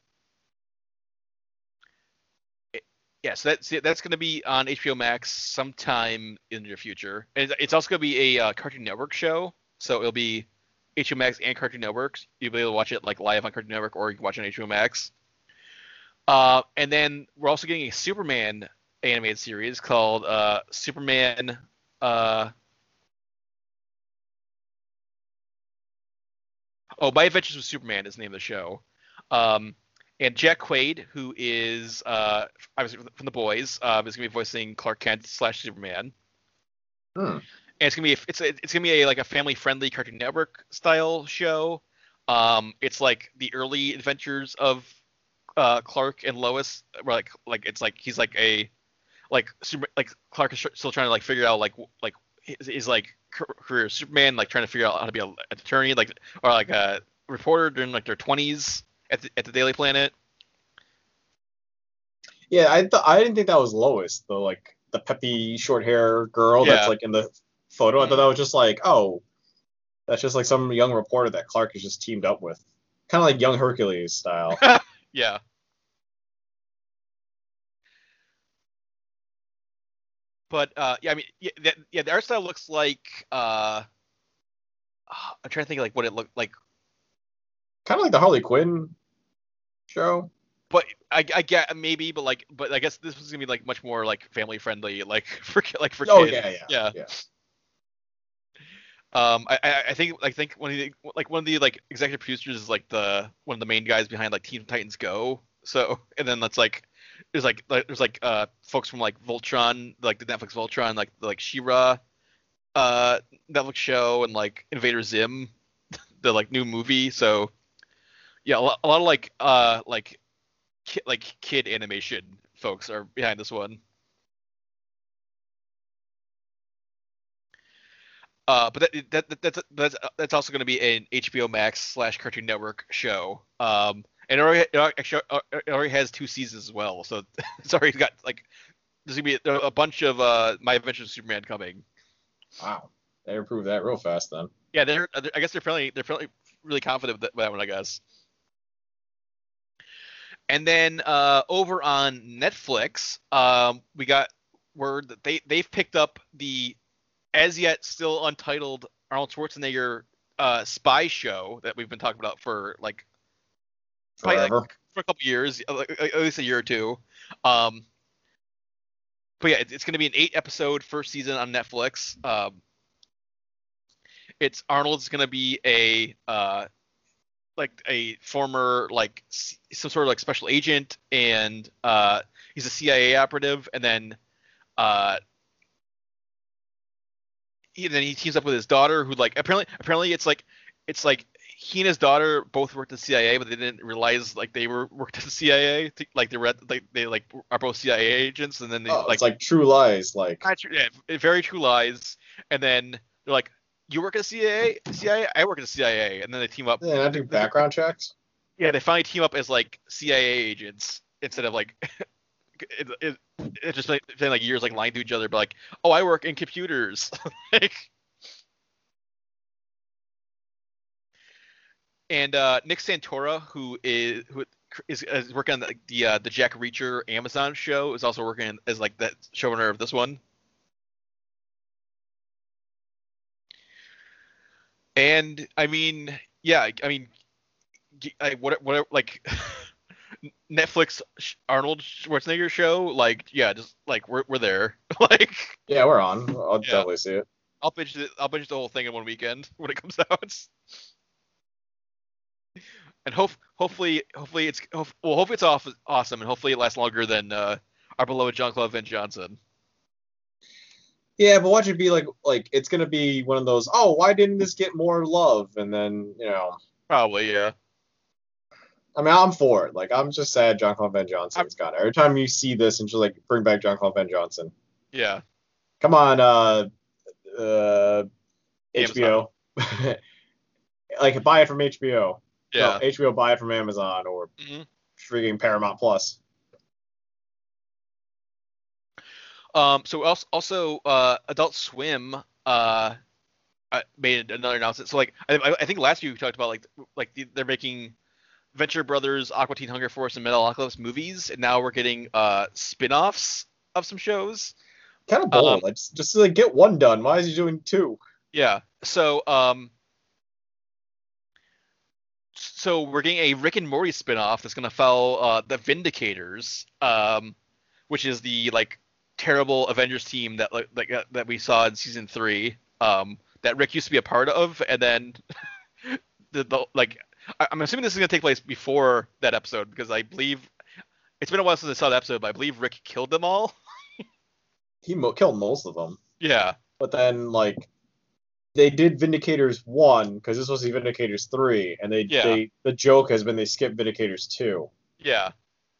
yeah, so that's going to be on HBO Max sometime in the near future, and it's also going to be a Cartoon Network show, so it'll be HBO Max and Cartoon Network. You'll be able to watch it like live on Cartoon Network, or you can watch it on HBO Max. And then we're also getting a Superman animated series called Superman. My Adventures with Superman is the name of the show. And Jack Quaid, who is obviously from The Boys, is going to be voicing Clark Kent / Superman. And it's gonna be like a family friendly Cartoon Network style show. It's like the early adventures of Clark and Lois, where like it's like he's like a Clark is still trying to like figure out like his like career as Superman, like trying to figure out how to be an attorney, like or like a reporter during like their 20s at the Daily Planet. Yeah, I didn't think that was Lois, the peppy short hair girl that's like in the photo. I thought that was just like, oh, that's just like some young reporter that Clark is just teamed up with, kind of like young Hercules style. Yeah. But yeah, I mean, the art style looks like I'm trying to think like what it looked like. Kind of like the Harley Quinn show. But I get maybe, but I guess this was gonna be like much more like family friendly, like for kids. Oh yeah. I think one of the like executive producers is like one of the main guys behind like Teen Titans Go. So and then that's like there's folks from like Voltron, like the Netflix Voltron, like She-Ra Netflix show, and like Invader Zim, the like new movie. So Yeah, a lot of like kid animation folks are behind this one. But that's also going to be an HBO Max / Cartoon Network show. And it already has 2 seasons as well. So it's already got like there's gonna be a bunch of My Adventures with Superman coming. Wow, they improved that real fast then. Yeah, I guess they're fairly really confident with that one, I guess. And then over on Netflix, we got word that they've picked up the as yet still untitled Arnold Schwarzenegger spy show that we've been talking about for like Forever. for a couple years, at least a year or two. But yeah, it's going to be an 8-episode first season on Netflix. It's Arnold's going to be a former like some sort of like special agent, and he's a CIA operative, and then he teams up with his daughter, who like apparently it's like he and his daughter both worked at the CIA, but they didn't realize like they worked at the CIA. Like they are both CIA agents, and then they it's like True Lies, like yeah, very True Lies. And then they're like, "You work at the CIA? I work at the CIA." And then they team up. Yeah, I do background checks. Yeah, they finally team up as like CIA agents instead of like it just like years like lying to each other, but like, "Oh, I work in computers." Like. And Nick Santora, who is working on the Jack Reacher Amazon show, is also working as like the showrunner of this one. And I mean, yeah, I mean, whatever, like Netflix Arnold Schwarzenegger show, like yeah, just like we're there, like yeah, we're on. I'll definitely see it. I'll binge the whole thing in one weekend when it comes out. And hopefully it's awesome, and hopefully it lasts longer than our beloved Jean-Claude Van Johnson. Yeah, but watch it be like it's gonna be one of those. Oh, why didn't this get more love? And then Probably, yeah. I mean, I'm for it. Like, I'm just sad Jean-Claude Van Johnson's gone. Every time you see this and just like bring back Jean-Claude Van Johnson. Yeah. Come on, HBO. Like, buy it from HBO. Yeah. No, HBO buy it from Amazon or freaking Paramount Plus. So also Adult Swim made another announcement. So like I think last week we talked about they're making Venture Brothers, Aqua Teen Hunger Force, and Metalocalypse movies, and now we're getting spin-offs of some shows. Kind of bold. Just like get one done. Why is he doing 2? Yeah. So we're getting a Rick and Morty spin-off that's going to follow the Vindicators, which is the like terrible Avengers team that we saw in season 3, that Rick used to be a part of, and then I'm assuming this is going to take place before that episode, because I believe it's been a while since I saw the episode, but I believe Rick killed them all. He killed most of them. Yeah. But then like they did Vindicators 1 because this was the Vindicators 3, and the joke has been they skipped Vindicators 2. Yeah.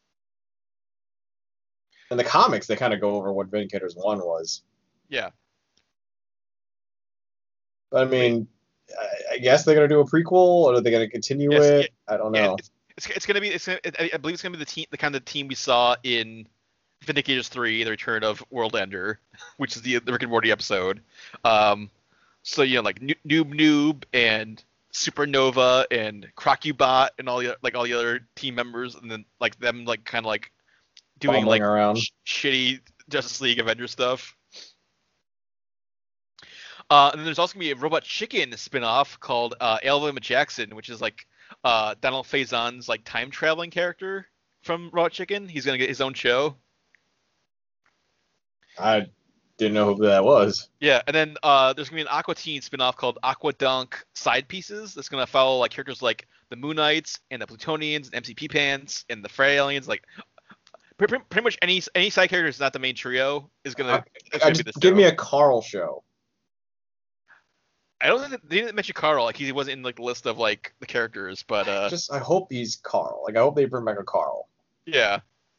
In the comics, they kind of go over what Vindicators 1 was. Yeah. But I mean, I guess they're gonna do a prequel, or are they gonna continue it? I don't know. It's gonna be. I believe it's gonna be the kind of team we saw in Vindicators 3, The Return of World Ender, which is the Rick and Morty episode. So like Noob and Supernova and Crocubot and all the other team members, and then like them like kind of like doing bumbling around shitty Justice League Avengers stuff. And then there's also gonna be a Robot Chicken spinoff called Alvin Jackson, which is like Donald Faison's like time traveling character from Robot Chicken. He's gonna get his own show. I didn't know who that was. Yeah, and then there's gonna be an Aqua Teen spinoff called Aqua Dunk Side Pieces. That's gonna follow like characters like the Moonites and the Plutonians and MCP Pants and the Frey Aliens. Like pretty much any side character that's not the main trio is gonna. Give me a Carl show. I don't think they didn't mention Carl. Like he wasn't in like the list of like the characters, but I hope he's Carl. Like I hope they bring back a Carl. yeah.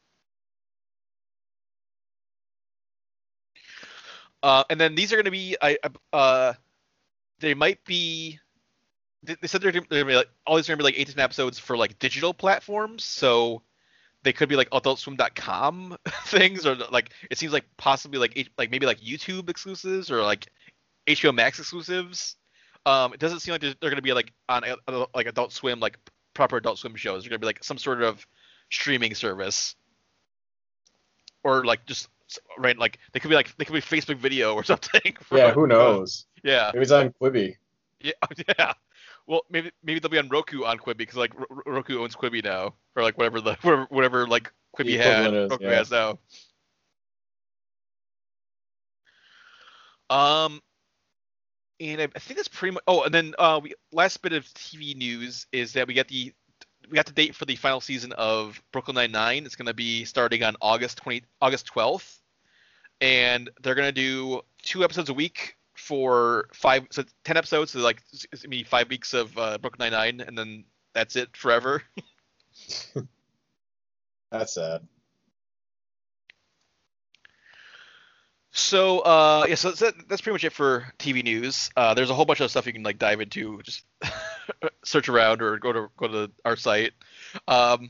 And then these are going to be they might be. They said they're going to be like all these are going to be like 18 episodes for like digital platforms, so they could be like AdultSwim.com things, or like it seems like possibly like maybe like YouTube exclusives or like HBO Max exclusives. It doesn't seem like they're going to be like on like Adult Swim, like proper Adult Swim shows. They're going to be like some sort of streaming service, or like just right like they could be Facebook Video or something. Yeah, who knows? Yeah, maybe it's on Quibi. Yeah, yeah. Well, maybe they'll be on Roku on Quibi because like Roku owns Quibi now, or like whatever like Quibi had, Roku has now. And I think that's pretty much. Oh, and then last bit of TV news is that we got the date for the final season of Brooklyn Nine-Nine. It's going to be starting on August 12th, and they're going to do 2 episodes a week for 10 episodes. So like it's going to be 5 weeks of Brooklyn Nine-Nine, and then that's it forever. That's sad. So so that's pretty much it for TV news. There's a whole bunch of stuff you can like dive into, just search around or go to our site. But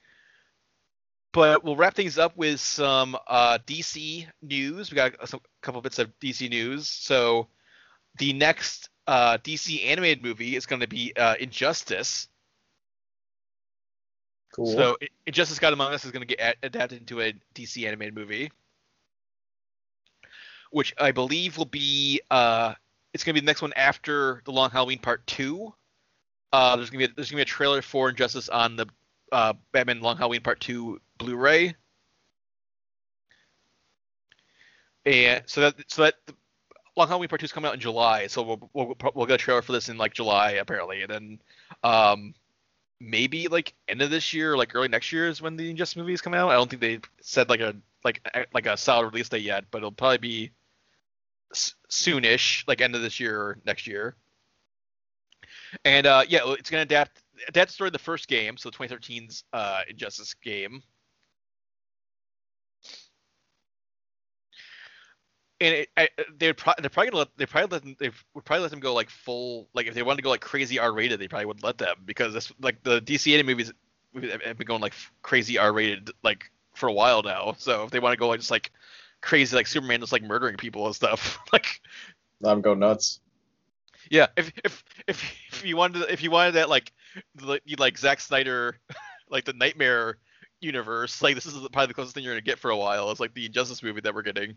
we'll wrap things up with some DC news. We got a couple bits of DC news. So the next DC animated movie is going to be Injustice. Cool. So Injustice: God Among Us is going to get adapted into a DC animated movie, which I believe will be it's gonna be the next one after the Long Halloween Part 2. There's gonna be a trailer for Injustice on the Batman Long Halloween Part 2 Blu-ray, and so that Long Halloween Part 2 is coming out in July. So we'll get a trailer for this in like July apparently, and then maybe like end of this year or like early next year is when the Injustice movie is coming out. I don't think they said like a solid release date yet, but it'll probably be soonish, like end of this year or next year. And it's gonna adapt the story of the first game, so 2013's Injustice game. And they would probably let them go like full, like if they wanted to go like crazy R-rated, they probably would let them, because that's like the DC animated movies have been going like crazy R-rated like for a while now. So if they want to go like just like crazy, like Superman just like murdering people and stuff, like let them go nuts. Yeah, if you wanted that like Zack Snyder, like the Nightmare universe, like this is probably the closest thing you're gonna get for a while. It's like the Injustice movie that we're getting.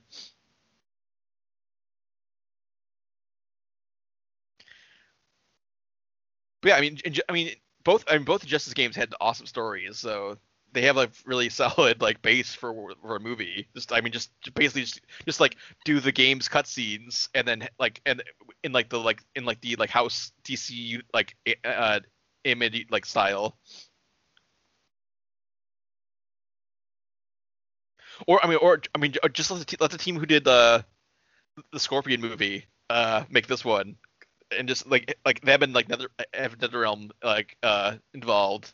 But yeah, both Injustice games had awesome stories, so they have a really solid like base for a movie. Just basically like do the game's cutscenes, and then like in the house DC like image like style. Or just let the team who did the Scorpion movie make this one. And just like they have been like NetherRealm like involved,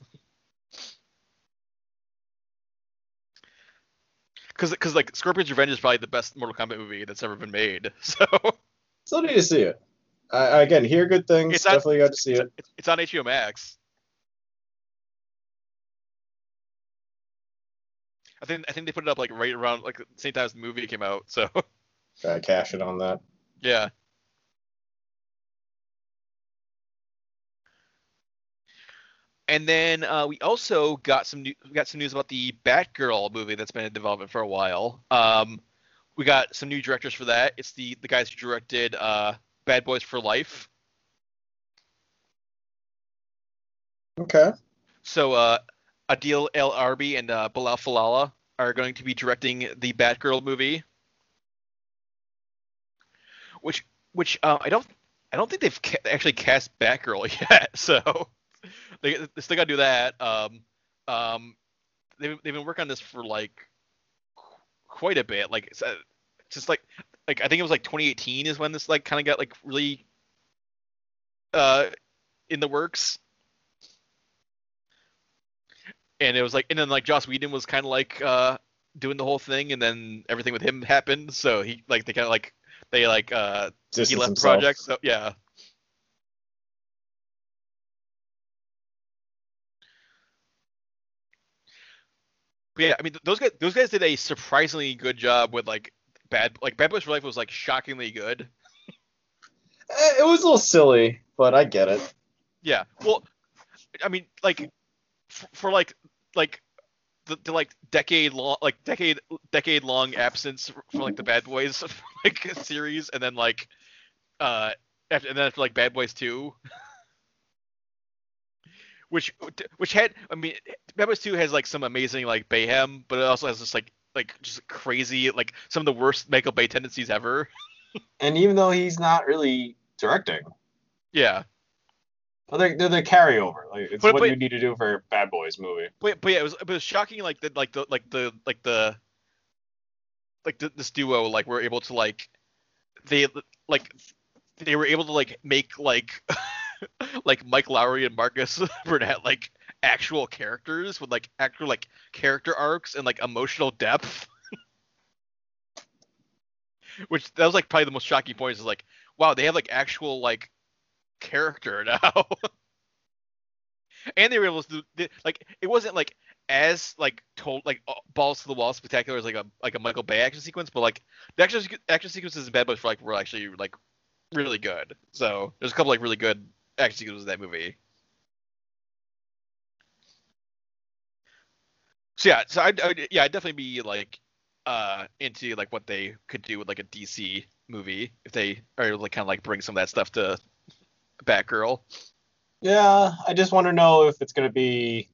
because like Scorpion's Revenge is probably the best Mortal Kombat movie that's ever been made. So still need to see it. I again hear good things. Definitely got to see it. It's on HBO Max. I think they put it up like right around like the same time as the movie came out. So gotta cash it on that. Yeah. And then we also got some news about the Batgirl movie that's been in development for a while. We got some new directors for that. It's the guys who directed Bad Boys for Life. Okay. So Adil El Arbi and Bilal Falala are going to be directing the Batgirl movie, which I don't think they've actually cast Batgirl yet. So. They still gotta do that. They've been working on this for like quite a bit. Like it's just like I think it was like 2018 is when this like kind of got like really in the works. And it was like, and then like Joss Whedon was kind of like doing the whole thing, and then everything with him happened. So he like he left the project. So yeah. But yeah, I mean those guys did a surprisingly good job with like Bad Boys for Life was like shockingly good. It was a little silly, but I get it. Yeah. Well, I mean like for like the like decade long absence from like the Bad Boys like series, and then like after like Bad Boys 2. Which had, I mean, Bad Boys 2 has like some amazing like mayhem, but it also has this like just crazy like some of the worst Michael Bay tendencies ever. And even though he's not really directing, yeah, well, they're the carryover. Like it's but you need to do for a Bad Boys movie. But yeah, it was shocking this duo like were able to like they were able to like make like like Mike Lowry and Marcus Burnett like actual characters with like actual like character arcs and like emotional depth. Which that was like probably the most shocking point, is like, wow, they have like actual like character now. And they were able to do, like, it wasn't like as like told like balls to the wall spectacular as like a Michael Bay action sequence, but like the action sequences in Bad Boys for like were actually like really good. So there's a couple like really good action sequences in that movie. So yeah, I'd definitely be like into like what they could do with like a DC movie if they are able to kind of like bring some of that stuff to Batgirl. Yeah, I just want to know if it's gonna be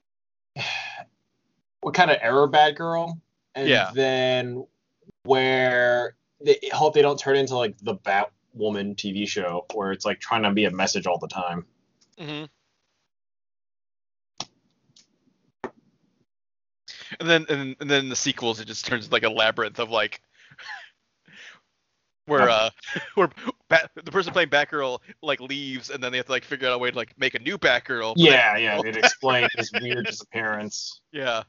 what kind of era Batgirl, and then where they hope they don't turn into like the Batwoman TV show where it's like trying to be a message all the time. Mm-hmm. And then the sequels, it just turns into like a labyrinth of like where the person playing Batgirl like leaves, and then they have to like figure out a way to like make a new Batgirl. Yeah, it explains his weird disappearance. Yeah.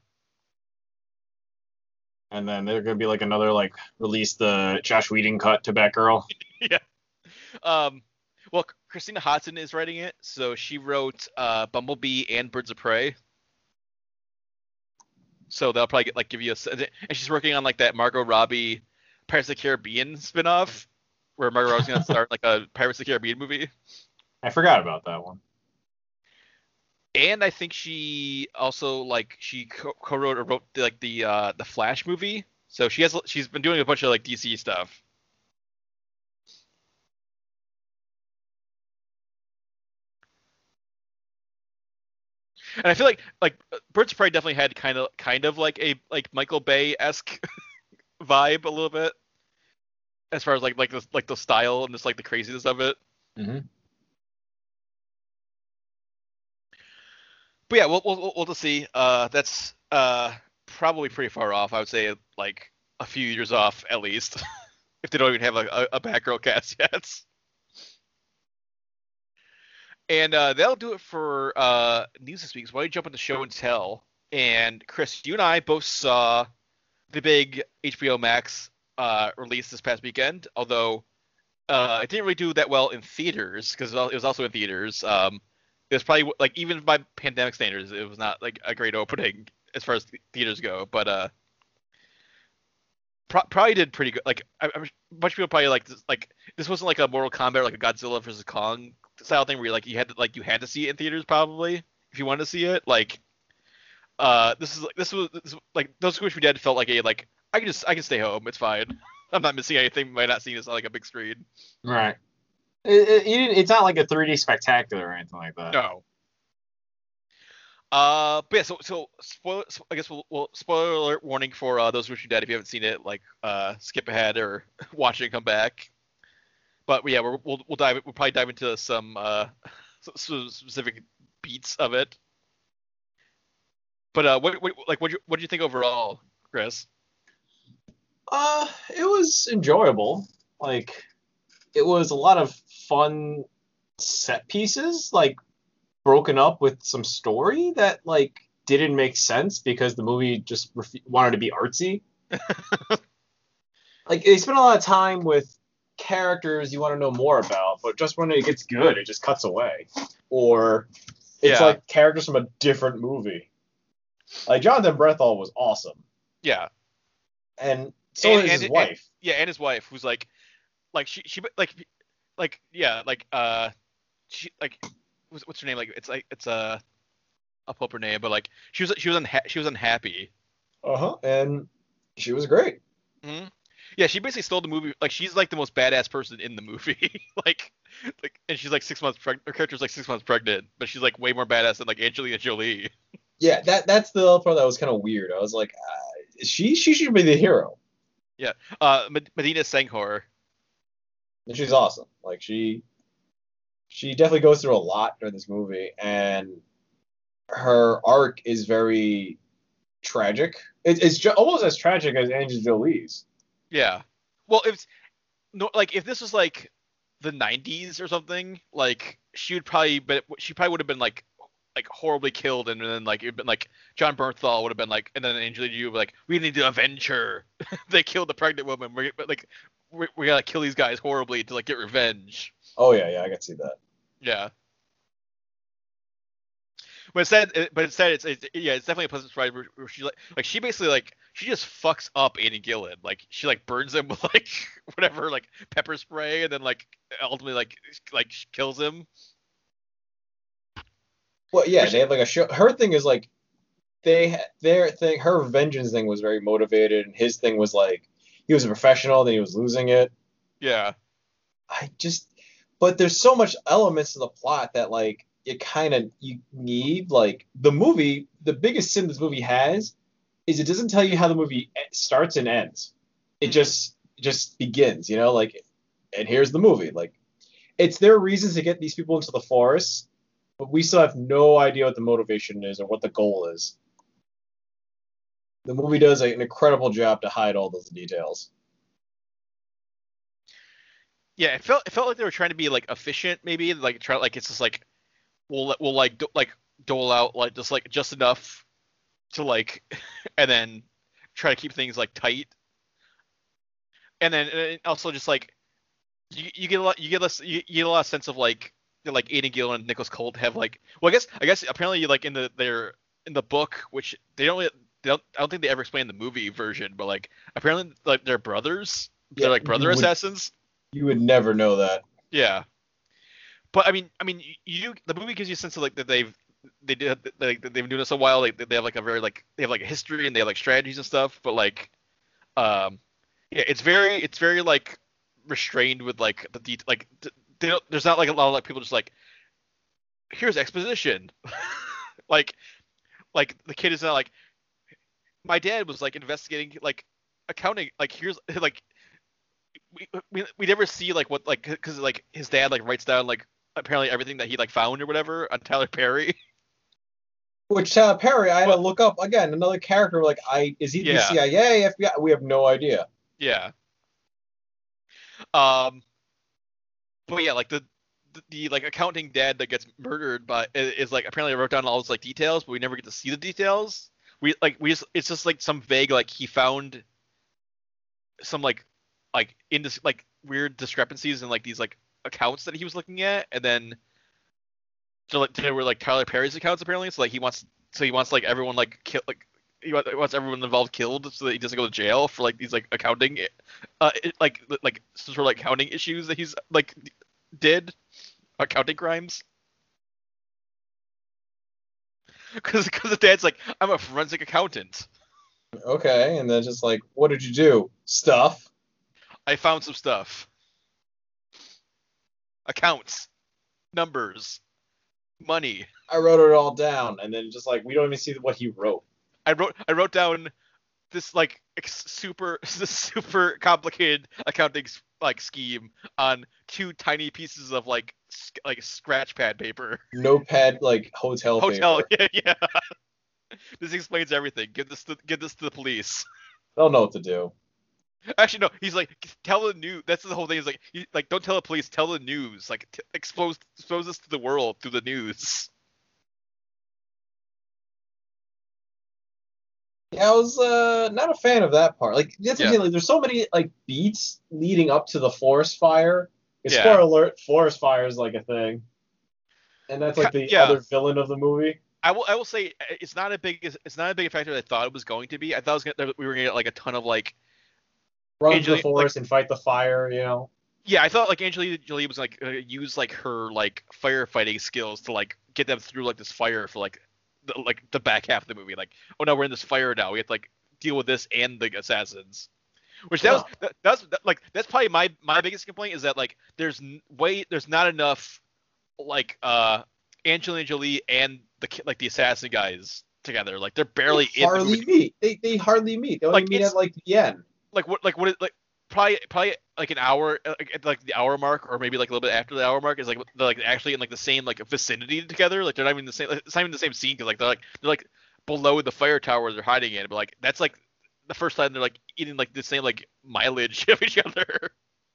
And then there's gonna be like another like release the Josh Whedon cut to Batgirl. Yeah. Well, Christina Hodson is writing it, so she wrote Bumblebee and Birds of Prey. So they'll probably give you and she's working on like that Margot Robbie Pirates of the Caribbean spinoff, where Margot Robbie's gonna start like a Pirates of the Caribbean movie. I forgot about that one. And I think she also she co-wrote or wrote the Flash movie. So she's been doing a bunch of like DC stuff. And I feel like Birds of Prey definitely had kind of like a like Michael Bay-esque vibe a little bit, as far as like the style and just like the craziness of it. Mm-hmm. But yeah, we'll just see. That's probably pretty far off. I would say like a few years off at least, if they don't even have a Batgirl cast yet. And that'll do it for news this week. So why don't you jump into show and tell? And Chris, you and I both saw the big HBO Max release this past weekend, although it didn't really do that well in theaters because it was also in theaters. It was probably like, even by pandemic standards, it was not like a great opening as far as theaters go, but probably did pretty good. Like a bunch of people probably like this wasn't like a Mortal Kombat or like a Godzilla versus Kong style thing where you had to see it in theaters probably if you wanted to see it. Like this was like those Squish We Dead felt like I can stay home, it's fine. I'm not missing anything by not seeing this on like a big screen. Right. It's not like a 3D spectacular or anything like that. No. But yeah, so I guess we'll spoiler alert warning for those Squish We Dead if you haven't seen it, like skip ahead or watch it and come back. But yeah, we'll probably dive into some specific beats of it. But what do you think overall, Chris? It was enjoyable. Like, it was a lot of fun set pieces, like broken up with some story that like didn't make sense because the movie just wanted to be artsy. Like they spend a lot of time with characters you want to know more about, but just when it gets good, it just cuts away. Or it's Yeah. like characters from a different movie. Like Jonathan Brethol was awesome, Yeah. and so And- is and- his wife. Yeah, and his wife, who's like she yeah, she like what's her name? Like it's I'll pull up her name, but like she was unhappy. And she was great. hmm Yeah, she basically stole the movie. Like she's like the most badass person in the movie. like, and she's like 6 months pregnant. Her character's like 6 months pregnant, but she's like way more badass than like Angelina Jolie. Yeah, that's the other part that was kind of weird. I was like, she should be the hero. Medina Senghor. And she's awesome. Like she definitely goes through a lot during this movie, and her arc is very tragic. It's almost as tragic as Angelina Jolie's. Yeah. Well, if this was like the 90s or something, like she probably would have been like horribly killed, and then like it'd been like John Bernthal would have been like, and then Angelina Jolie would be like, we need to avenge her. They killed the pregnant woman. We gotta kill these guys horribly to like get revenge. Oh yeah, I can see that. Yeah. But instead, it's definitely a pleasant surprise where she she basically like she just fucks up Aidan Gillen. Like she like burns him with like whatever like pepper spray, and then like ultimately like kills him. Well, yeah, they have like a show. Her thing is like their thing. Her vengeance thing was very motivated, and his thing was like he was a professional, then he was losing it. Yeah. But there's so much elements to the plot that like you need like the movie. The biggest sin this movie has is it doesn't tell you how the movie starts and ends. It just begins, like, and here's the movie. Like, it's their reasons to get these people into the forest, but we still have no idea what the motivation is or what the goal is. The movie does an incredible job to hide all those details. Yeah, it felt like they were trying to be like efficient, maybe like try like it's just like we'll like dole out like just enough to like, and then try to keep things like tight, and then also just like you get a lot of sense of like Aidan Gillen and Nicholas Colt have like, well I guess apparently like in the book, which I don't think they ever explain in the movie version, but like apparently like they're brothers. Yeah, they're like brother assassins. You would never know that. Yeah, but I mean, the movie gives you a sense of like that they've been doing this a while. They have like a very like they have like a history and they have like strategies and stuff. But like, yeah, it's very like restrained with like there's not like a lot of like people just like here's exposition. like the kid is not like my dad was like investigating like accounting, like here's like we never see like what like because like his dad like writes down like apparently everything that he like found or whatever on Tyler Perry. Which Tyler Perry, I had to look up again. Another character, like is he the CIA, FBI? We have no idea. Yeah. But yeah, like the like accounting dad that gets murdered is like apparently I wrote down all those like details, but we never get to see the details. It's just like some vague like he found some like in this like weird discrepancies in like these like accounts that he was looking at, and then so like they were like Tyler Perry's accounts apparently. So he wants like everyone like kill like he wants everyone involved killed so that he doesn't go to jail for like these like accounting like some sort of like accounting issues that he's like did accounting crimes. Because the dad's like, I'm a forensic accountant. Okay, and then just like, what did you do? Stuff. I found some stuff. Accounts, numbers, money. I wrote it all down, and then just like we don't even see what he wrote. I wrote down this like super complicated accounting like scheme on 2 tiny pieces of like scratch pad paper. Notepad like hotel paper. Yeah. This explains everything. Give this to the police. They'll know what to do. Actually, no. He's like, tell the news. That's the whole thing. Is like, don't tell the police. Tell the news. Like, expose this to the world through the news. Yeah, I was not a fan of that part. Like that's the Yeah. thing, like there's so many like beats leading up to the forest fire. Yeah. Spoiler alert, forest fire is like a thing. And that's like the Yeah. other villain of the movie. I will say it's not a big factor that I thought it was going to be. I thought we were gonna get like a ton of like. Run to Angelina, the forest and fight the fire, you know. Yeah, I thought like Angelina Jolie was like use like her like firefighting skills to like get them through like this fire for like the back half of the movie. Like, oh no, we're in this fire now. We have to like deal with this and the assassins. Which that's probably my biggest complaint is that like there's not enough like Angelina Jolie and the assassin guys together. Like they're barely They hardly meet. They hardly meet. They only meet at like the end. Probably like an hour at like the hour mark, or maybe like a little bit after the hour mark is like they're like actually in like the same like vicinity together. Like they're not even the same. It's not even the same scene because like they're like below the fire tower they're hiding in. But like that's like the first time they're like eating like the same like mileage of each other.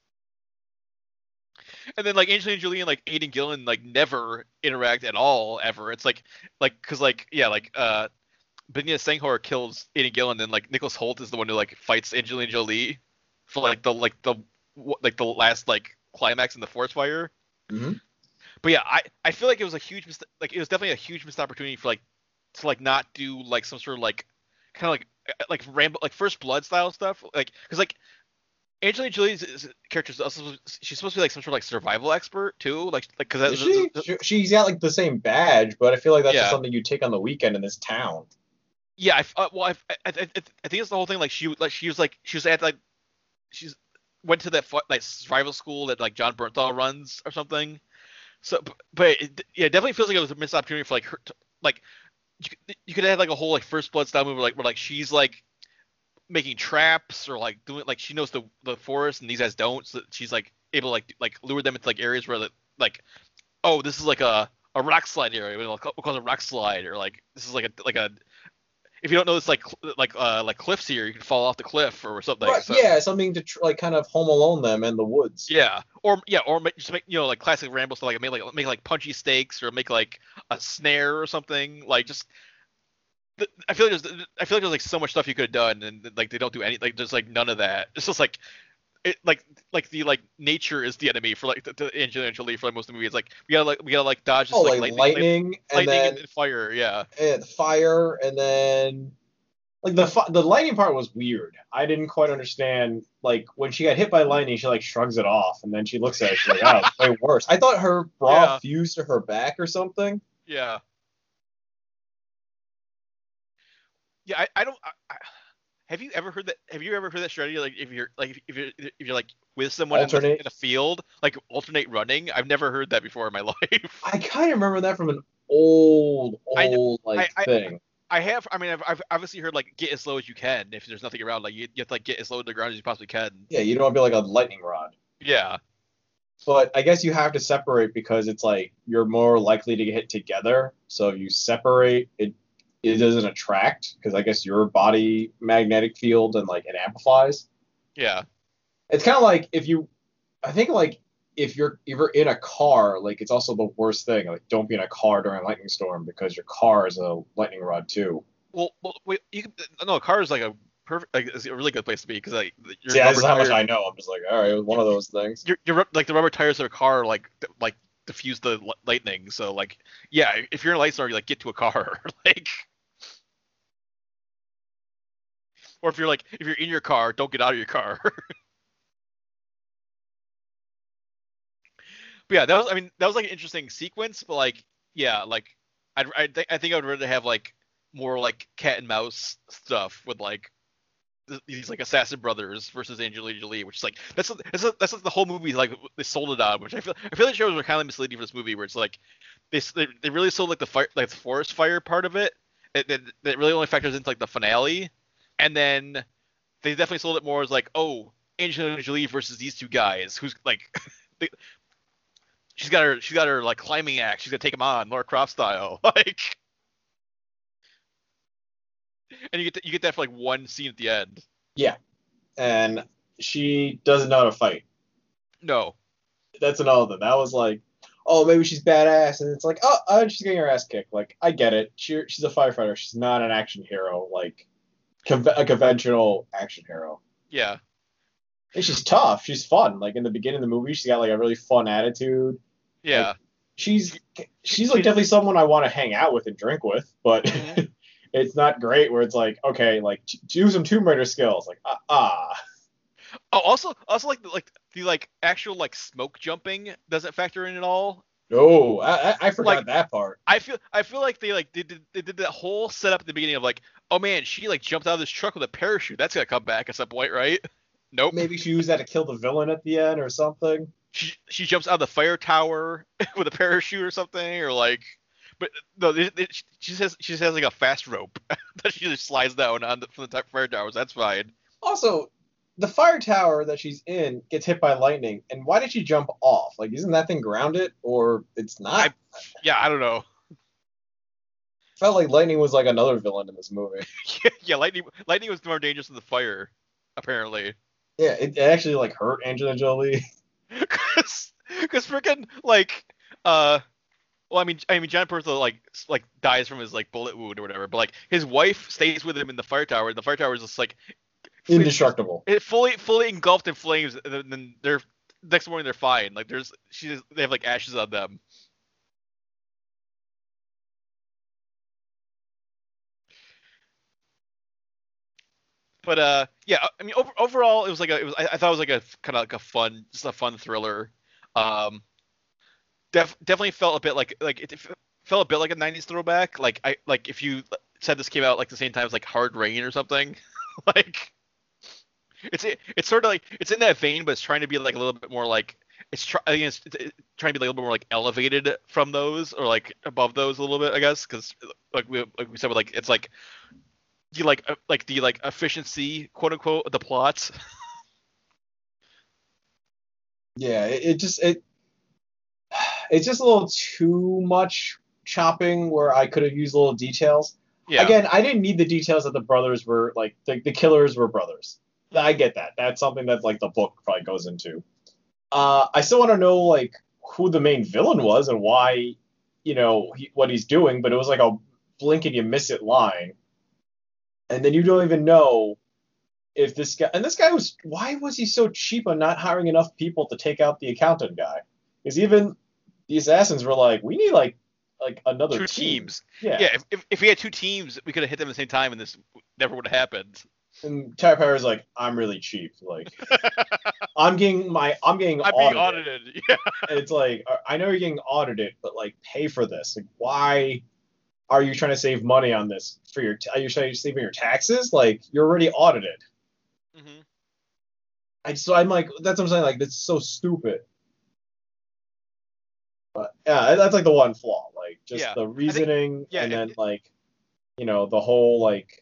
And then like Angelina Jolie and like Aidan Gillen like never interact at all ever. It's like because like yeah like Benia Senghor kills Aidan Gillen, and like Nicholas Hoult is the one who like fights Angelina Jolie for like the last like climax in the forest fire. Mm-hmm. But yeah, I feel like it was it was definitely a huge missed opportunity for like to like not do like some sort of like kind of like Rambo like First Blood style stuff, like because like Angelina Jolie's character is also she's supposed to be like some sort of like survival expert too, like because she's got like the same badge, but I feel like that's just Yeah. something you take on the weekend in this town. Yeah, I think it's the whole thing. Like she was at like she's went to that like survival school that like John Bernthal runs or something. So, but it definitely feels like it was a missed opportunity for like her to, like you could have had like a whole like First Blood style movie where like she's like making traps or like doing like she knows the forest and these guys don't, so that she's like able to like lure them into like areas where like oh this is like a rock slide area, we'll call it a rock slide, or like this is like a if you don't know, it's like cliffs here. You can fall off the cliff or something. Right, so, yeah, something to like kind of Home Alone them in the woods. Yeah, or just make like classic Rambo stuff, like make like punchy stakes or make like a snare or something. Like just I feel like there's like so much stuff you could have done, and like they don't do any like there's like none of that. It's just like it like the like nature is the enemy for like the Angelina Jolie for like, most of the movie. It's like we gotta dodge this, lightning and then and fire. Yeah. And fire, and then like the lightning part was weird. I didn't quite understand. Like when she got hit by lightning, she like shrugs it off, and then she looks at it. She's like, "Oh, it's way worse." I thought her bra fused to her back or something. Yeah. Yeah, I don't. Have you ever heard that strategy? Like if you're like with someone in a field, like alternate running. I've never heard that before in my life. I kind of remember that from an old thing. I have. I mean, I've obviously heard like get as slow as you can if there's nothing around. Like you have to like get as low to the ground as you possibly can. Yeah, you don't want to be like a lightning rod. Yeah. But I guess you have to separate because it's like you're more likely to get hit together. So if you separate, it doesn't attract because I guess your body magnetic field and like it amplifies. Yeah. It's kind of like if you're in a car, like it's also the worst thing. Like don't be in a car during a lightning storm because your car is a lightning rod too. Well, wait, a car is like a perfect, like it's a really good place to be because like this is how much I know. I'm just like, all right, it was one of those things. You're like the rubber tires of a car like diffuse the lightning. So like, yeah, if you're in a light storm, you like get to a car, like. Or if you're in your car, don't get out of your car. But yeah, that was like an interesting sequence. But like, yeah, like I think I would rather have like more like cat and mouse stuff with like these like assassin brothers versus Angelina Jolie, which is like that's like the whole movie like they sold it on, which I feel like shows were kind of misleading for this movie, where it's like they really sold like the fire, like the forest fire part of it. That really only factors into like the finale. And then they definitely sold it more as like, oh, Angelina Jolie versus these two guys, who's like, she's got her like climbing axe. She's gonna take him on, Lara Croft style, like. And you get that for like one scene at the end. Yeah, and she doesn't know how to fight. No. That's another thing. That was like, oh, maybe she's badass, and it's like, oh, she's getting her ass kicked. Like, I get it. She's a firefighter. She's not an action hero, like a conventional action hero. Yeah. And she's tough. She's fun. Like in the beginning of the movie, she's got like a really fun attitude. Yeah. Like, she's like definitely someone I want to hang out with and drink with, but it's not great where it's like, okay, like do some Tomb Raider skills, like Oh, also like the actual like smoke jumping doesn't factor in at all. No, I forgot Like, that part. I feel like they did that whole setup at the beginning of like, oh man, she like jumped out of this truck with a parachute. That's gonna come back at some point, right? Nope. Maybe she used that to kill the villain at the end or something. She jumps out of the fire tower with a parachute or something, or like, but no, she has like a fast rope that she just slides down from the fire towers. That's fine. Also, the fire tower that she's in gets hit by lightning, and why did she jump off? Like, isn't that thing grounded, or it's not? I don't know. Felt like lightning was like another villain in this movie. Yeah, lightning was more dangerous than the fire, apparently. Yeah, it actually like hurt Angelina Jolie. Cause freaking like well, I mean John Pertwee like dies from his like bullet wound or whatever, but like his wife stays with him in the fire tower, and the fire tower is just like Indestructible. It fully engulfed in flames, and then they're next morning they're fine. Like they have like ashes on them. But yeah, I mean overall it was I thought it was like a kind of like a fun thriller. Definitely felt a bit like it felt a bit like a 90s throwback. Like if you said this came out like the same time as like Hard Rain or something. Like it's sort of like it's in that vein, but it's trying to be like a little bit more like it's trying to be like a little bit more like elevated from those, or like above those a little bit, I guess, because like we said, with like it's like the like efficiency, quote unquote, of the plots. Yeah, it's just a little too much chopping where I could have used little details. Yeah. Again, I didn't need the details that the brothers were like the killers were brothers. I get that. That's something that like the book probably goes into. I still want to know like who the main villain was and why, what he's doing. But it was like a blink and you miss it line, and then you don't even know if this guy. And this guy why was he so cheap on not hiring enough people to take out the accountant guy? Because even the assassins were like, we need like another two team. teams. Yeah. If we had two teams, we could have hit them at the same time, and this never would have happened. And Tara Perry's like, I'm really cheap. Like, I'm being audited. Yeah. And it's like, I know you're getting audited, but like, pay for this. Like, why are you trying to save money on this? Are you trying to save your taxes? Like, you're already audited. Mm-hmm. I'm like, that's what I'm saying. Like, that's so stupid. But yeah, that's like the one flaw. Like, just the reasoning, and then like, the whole like.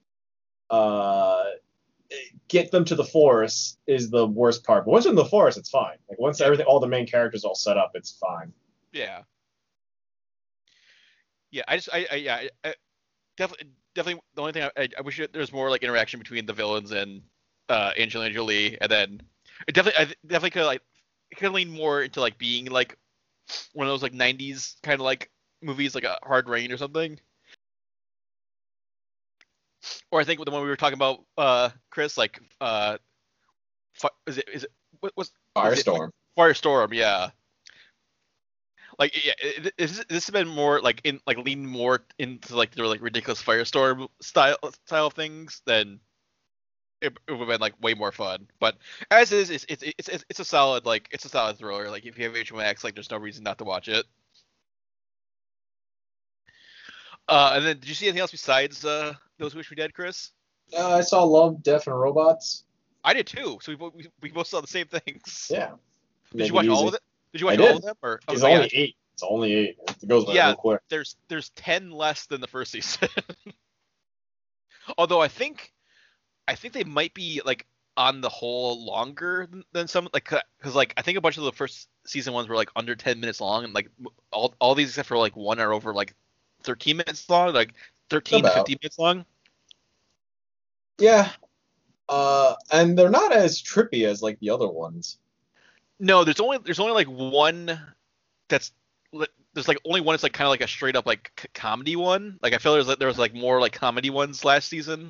Get them to the forest is the worst part. But once they're in the forest, it's fine. Like once all the main characters all set up, it's fine. Yeah. Yeah, I definitely the only thing I wish there was more like interaction between the villains and Angelina Jolie, and then I definitely could lean more into like being like one of those like 90s kind of like movies, like a Hard Rain or something. Or I think the one we were talking about, Chris, like, is it what's Firestorm? Firestorm, yeah. Like, yeah, this has been more like lean more into like the like ridiculous Firestorm style of things, then it would have been like way more fun. But as is, it's a solid thriller. Like if you have HBO Max, like there's no reason not to watch it. And then, did you see anything else besides Those Who Wish Me Dead, Chris? I saw Love, Death, and Robots. I did too. So we both saw the same things. Yeah. Did you watch all of it? Did you watch all of them? Or it's only 8. It's only 8. It goes by real quick. There's 10 less than the first season. Although I think they might be like on the whole longer than some, like, because like I think a bunch of the first season ones were like under 10 minutes long, and like all these except for like one are over like 13 minutes long, like 13 to 15 minutes long. Yeah. And they're not as trippy as like the other ones. No, there's only like one that's there's like only one that's like kind of like a straight up like comedy one. Like I feel there was like more like comedy ones last season,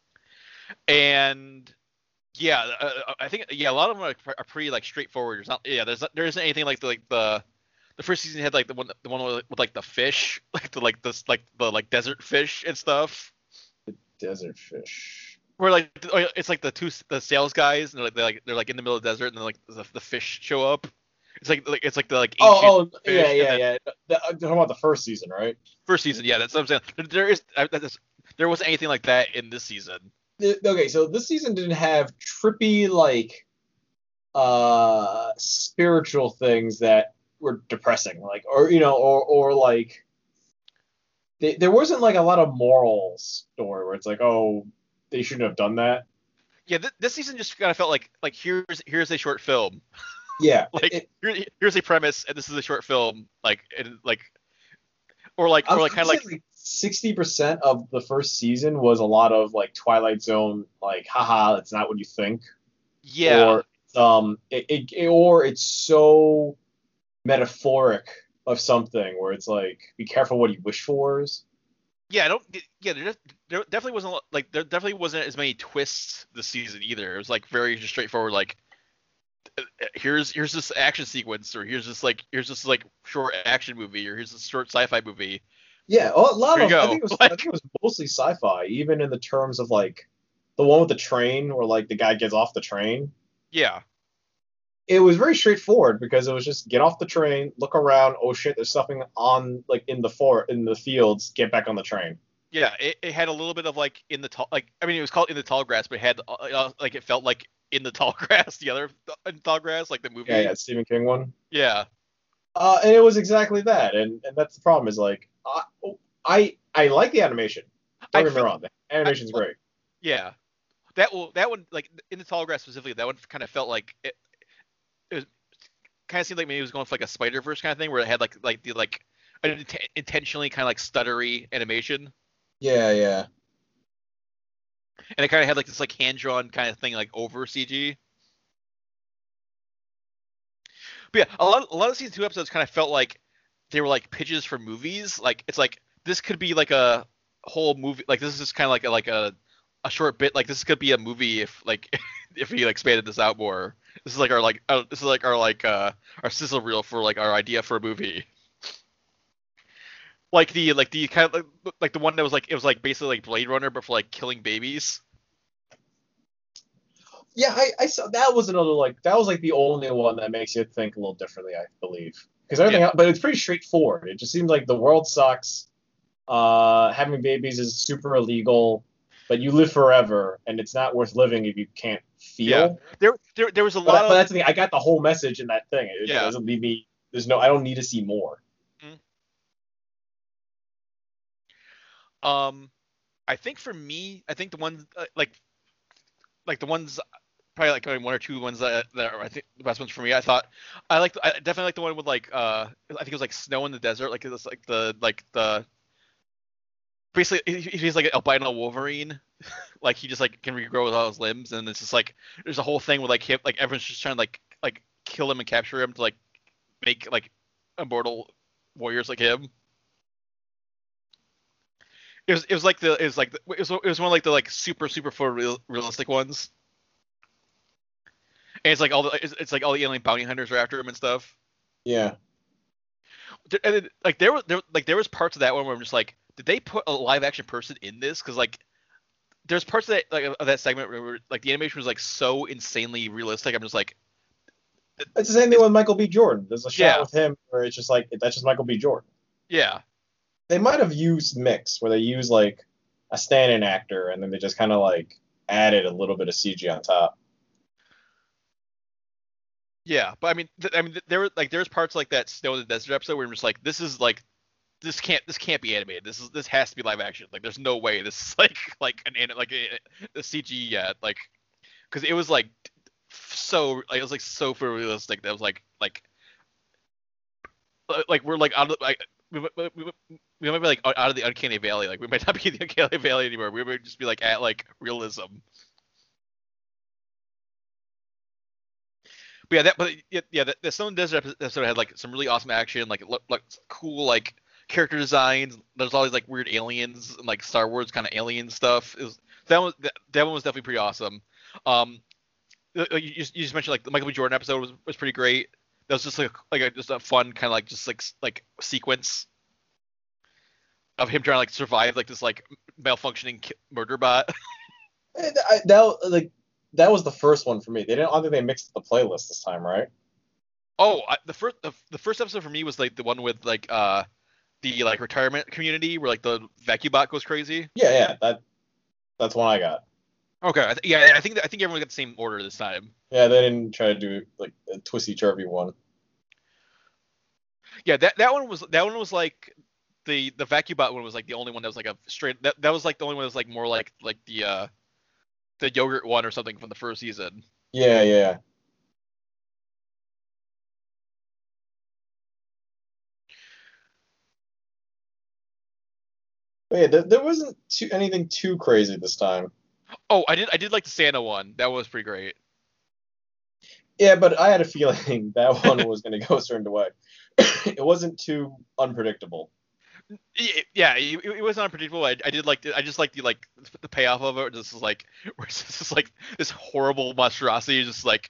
and yeah, I think a lot of them are pretty like straightforward. There's not there isn't anything like the first season had like the one with like the fish like the like desert fish and stuff. Desert fish. Where like it's like the sales guys and they're like in the middle of the desert and then like the fish show up. It's like the like ancient fish yeah. Talking about the first season, right? first season, yeah, that's what I'm saying. There wasn't anything like that in this season. Okay, so this season didn't have trippy like spiritual things that were depressing, like or like there wasn't like a lot of moral story where it's like, oh, they shouldn't have done that. Yeah, this season just kind of felt like here's a short film. Yeah, like here's a premise and this is a short film, like and like or like kind of like 60% of the first season was a lot of like Twilight Zone, like haha, that's not what you think. Yeah. Or or it's so metaphoric of something where it's like, be careful what you wish for. Yeah, I don't. Yeah, there definitely wasn't as many twists this season either. It was like very just straightforward. Like, here's this action sequence, or here's this like short action movie, or here's this short sci-fi movie. Yeah, a lot of. I think it was mostly sci-fi, even in the terms of like the one with the train, where like the guy gets off the train. Yeah. It was very straightforward because it was just get off the train, look around. Oh shit, there's something on like in the fields. Get back on the train. Yeah, it had a little bit of like in the tall, like I mean it was called In the Tall Grass, but it had like it felt like In the Tall Grass, the other In the Tall Grass, like the movie. Yeah, Stephen King one. Yeah. And it was exactly that, and that's the problem is like I like the animation. Don't get me wrong, the animation's great. Yeah, that one like In the Tall Grass specifically, that one kind of felt like it was kind of seemed like maybe it was going for like a Spider-Verse kind of thing where it had like the like intentionally kind of like stuttery animation. Yeah. And it kind of had like this like hand-drawn kind of thing like over CG. But yeah, a lot of season 2 episodes kind of felt like they were like pitches for movies. Like it's like this could be like a whole movie. Like this is just kind of like a short bit. Like this could be a movie if like if we like expanded this out more. This is like our sizzle reel for like our idea for a movie. Like the kind of like the one that was like it was like basically like Blade Runner but for like killing babies. Yeah, I saw that was another like that was like the only one that makes you think a little differently, I believe, because everything else, but it's pretty straightforward. It just seems like the world sucks. Having babies is super illegal, but you live forever, and it's not worth living if you can't feel. Yeah, there was a lot of. But that's the thing. I got the whole message in that thing. It yeah. doesn't leave me. I don't need to see more. I think for me, I think the ones like the ones probably like one or two ones that are I think the best ones for me. I definitely like the one with like I think it was like snow in the desert. Like it was like the basically he's like an albino Wolverine. Like he just like can regrow with all his limbs, and it's just like there's a whole thing with like him, like everyone's just trying to like kill him and capture him to like make like immortal warriors like him. It was one of like the like super realistic ones. And it's like all the alien bounty hunters are after him and stuff. Yeah. And like there was parts of that one where I'm just like, did they put a live action person in this? Because like there's parts of that like of that segment where like the animation was like so insanely realistic. I'm just like, it's the same thing with Michael B. Jordan. There's a shot with him where it's just like that's just Michael B. Jordan. Yeah. They might have used mix where they use like a stand-in actor and then they just kind of like added a little bit of CG on top. Yeah, but I mean, there's parts like that Snow in the Desert episode where I'm just like, this can't be animated. This has to be live action. Like, there's no way this is like a CG yet. Like, because it was like so like it was like so realistic that it was like we're like out of like. We might be like out of the uncanny valley. Like we might not be in the uncanny valley anymore. We might just be like at like realism. But yeah, the Stone Desert episode had like some really awesome action, like cool like character designs. There's all these like weird aliens and like Star Wars kind of alien stuff. That one was definitely pretty awesome. You just mentioned like the Michael B. Jordan episode was pretty great. That was just just a fun kind of like just like sequence of him trying to like survive like this like malfunctioning murder bot. That was the first one for me. I don't think they mixed the playlist this time, right? Oh, the first episode for me was like the one with like the like retirement community where like the vacuum bot goes crazy. Yeah, that's one I got. Okay, I think everyone got the same order this time. Yeah, they didn't try to do like a twisty turvy one. Yeah, that one was like the vacuum bot one was like the only one that was like a straight that was like the only one that was like more like the yogurt one or something from the first season. Yeah. But yeah, there wasn't anything too crazy this time. Oh, I did like the Santa one. That was pretty great. Yeah, but I had a feeling that one was going to go a certain way. It wasn't too unpredictable. Yeah, it was unpredictable. I did like I just like the payoff of it. This is like where it's just like this horrible monstrosity, just like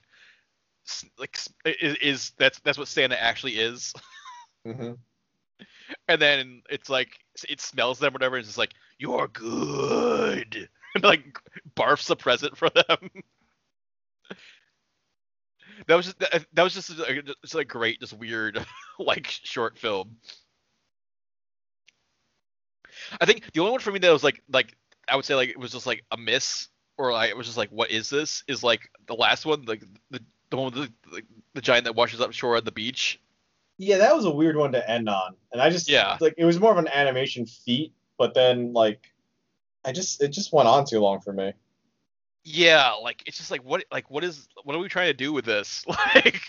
is that's what Santa actually is. Mm-hmm. And then it's like it smells them, or whatever. And it's just like you're good, and like barfs a present for them. That was just a great, just weird like short film. I think the only one for me that was like I would say like it was just like a miss, or like it was just like what is this? Is like the last one, like the one with the giant that washes up shore on the beach. Yeah, that was a weird one to end on, and I just like it was more of an animation feat, but then like it just went on too long for me. Yeah, like it's just like what are we trying to do with this? Like,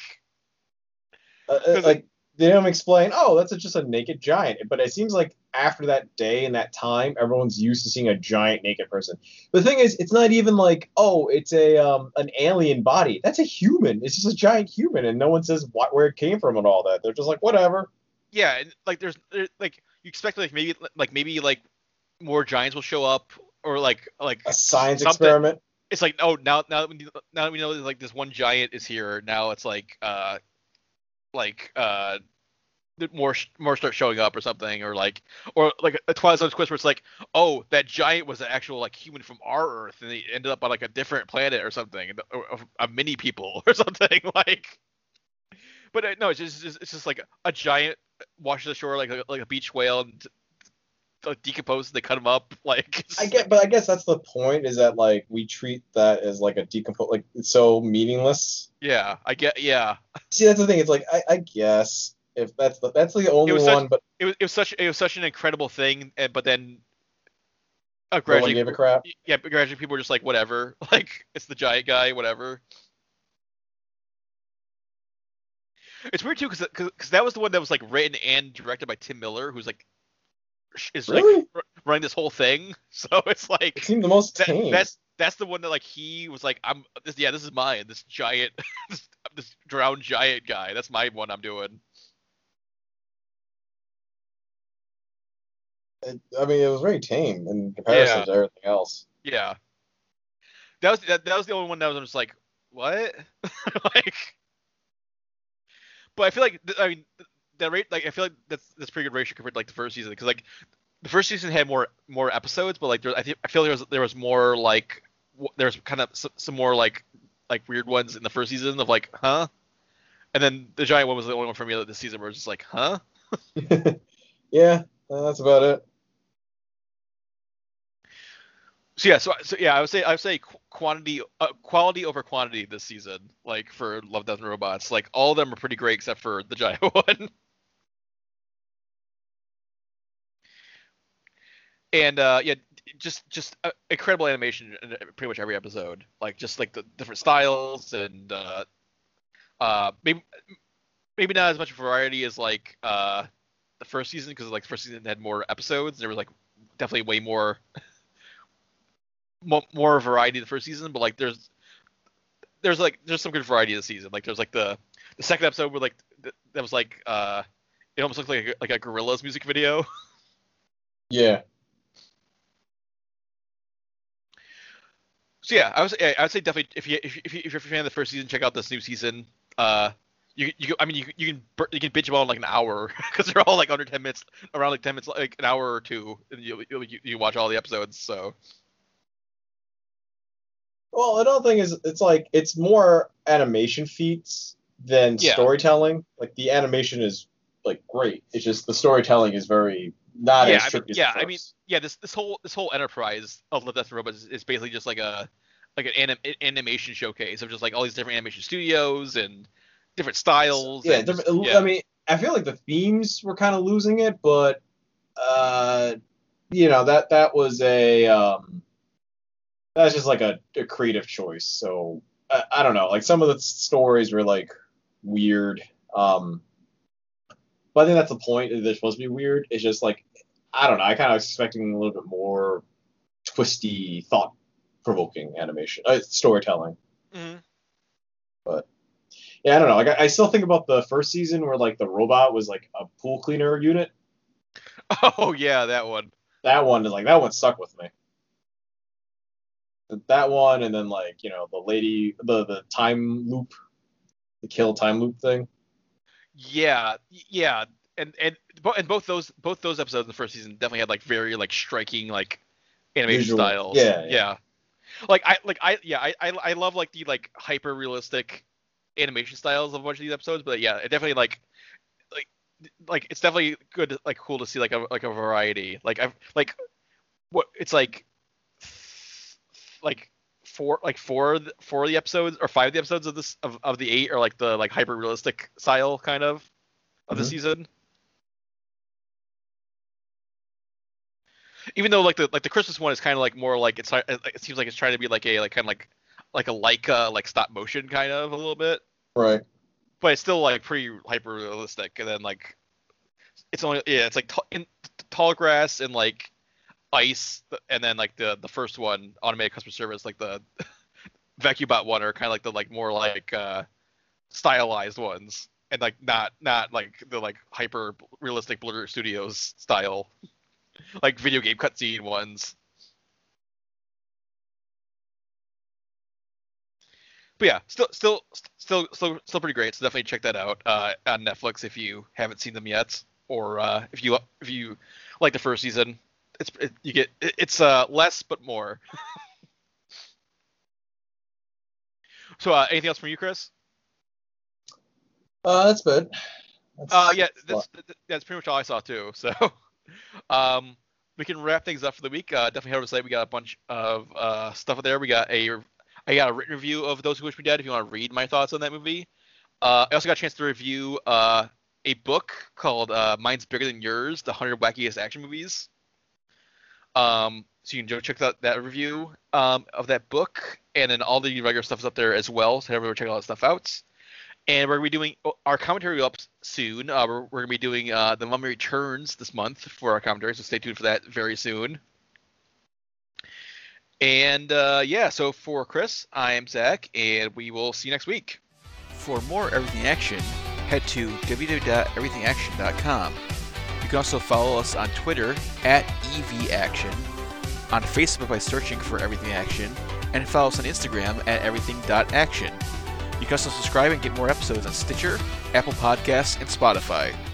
like they don't explain. Oh, that's just a naked giant. But it seems like after that day and that time, everyone's used to seeing a giant naked person. But the thing is, it's not even like, oh, it's an alien body. That's a human. It's just a giant human, and no one says where it came from and all that. They're just like, whatever. Yeah, and like there's like you expect maybe more giants will show up, or like a science experiment. It's like, oh, now that we know like this one giant is here, now it's like more start showing up or something, or like a Twilight Zone twist where it's like, oh, that giant was an actual like human from our Earth, and they ended up on like a different planet or something, or a mini people or something like. But no, it's just like a giant washes ashore like a beach whale and decomposes. They cut him up like. But I guess that's the point, is that like we treat that as like a decompose, like it's so meaningless. Yeah, I get. Yeah. See, that's the thing. It's like I guess if that's the only one, but it was such an incredible thing, but then gradually, no one gave a crap. Yeah, but gradually people were just like, whatever, like it's the giant guy, whatever. It's weird too, because that was the one that was like written and directed by Tim Miller, who's like really? Like running this whole thing. So it's like it seemed the most tame. That's the one that like he was like, this is mine, this giant this drowned giant guy. That's my one I'm doing. I mean, it was very tame in comparison to everything else. Yeah. That was the only one that was just like, what? Like. But I feel like that rate, like I feel like that's pretty good ratio compared to like the first season, because like the first season had more episodes, but like I feel there was more like there's kind of some more like weird ones in the first season of like, huh? And then the giant one was the only one for me this season where it was just like, huh? Yeah, that's about it. So yeah, I would say quality over quantity this season, like for Love, Death and Robots. Like all of them are pretty great except for the giant one. And yeah, just incredible animation in pretty much every episode. Like just like the different styles, and maybe not as much variety as like the first season, because like the first season had more episodes. There was like definitely way more variety the first season, but like there's there's some good variety this season. Like there's like the second episode where like that was like it almost looked like a Gorillaz music video. Yeah. So yeah, I would say definitely if you're a fan of the first season, check out this new season. You can binge them all in like an hour because they're all like under 10 minutes, around like 10 minutes, like an hour or two, and you watch all the episodes. So. Well, another thing is it's more animation feats than storytelling. Like the animation is like great. It's just the storytelling is very not as tricky as the first. This whole enterprise of Love, Death, and Robots is basically just like an animation showcase of just like all these different animation studios and different styles. I mean, I feel like the themes were kind of losing it, but that was that's just like a creative choice. So I don't know. Like some of the stories were like weird. But I think that's the point. They're supposed to be weird. It's just like I don't know. I kind of was expecting a little bit more twisty, thought-provoking animation storytelling. Mm-hmm. But yeah, I don't know. Like I still think about the first season where like the robot was like a pool cleaner unit. Oh yeah, that one. That one stuck with me. That one, and then like the lady, the time loop, the kill time loop thing. Yeah, and both those episodes in the first season definitely had like very like striking like animation styles. Yeah. I love like the like hyper realistic animation styles of a bunch of these episodes, but yeah, it definitely like it's definitely good, like cool to see like a variety. Like I've like what it's like four of the episodes or 5 of the episodes of this of the 8 are like the like hyper realistic style kind of the season. Even though like the Christmas one is kind of like more like it seems like it's trying to be like a like kind of like a Leica like stop motion kind of a little bit. Right. But it's still like pretty hyper realistic, and then like it's like tall grass and like ice, and then like the first one, automated customer service, like the VacuumBot one are kind of like the like more like stylized ones, and like not like the like hyper realistic Blur Studios style like video game cutscene ones. But yeah, still pretty great. So definitely check that out on Netflix if you haven't seen them yet, or if you like the first season. It's less but more. So anything else from you, Chris? That's good. That's pretty much all I saw too. So we can wrap things up for the week. Definitely head over to the site. We got a bunch of stuff there. I got a written review of Those Who Wish Me Dead if you want to read my thoughts on that movie. I also got a chance to review a book called Mine's Bigger Than Yours, the 100 Wackiest Action Movies. So you can go check out that review of that book, and then all the regular stuff is up there as well. So everyone check all that stuff out. And we're going to be doing our commentary up soon. We're going to be doing The Mummy Returns this month for our commentary, so stay tuned for that very soon. And so for Chris, I am Zach, and we will see you next week. For more Everything Action, head to www.everythingaction.com. You can also follow us on Twitter @EVAction, on Facebook by searching for Everything Action, and follow us on Instagram @everything.action. You can also subscribe and get more episodes on Stitcher, Apple Podcasts, and Spotify.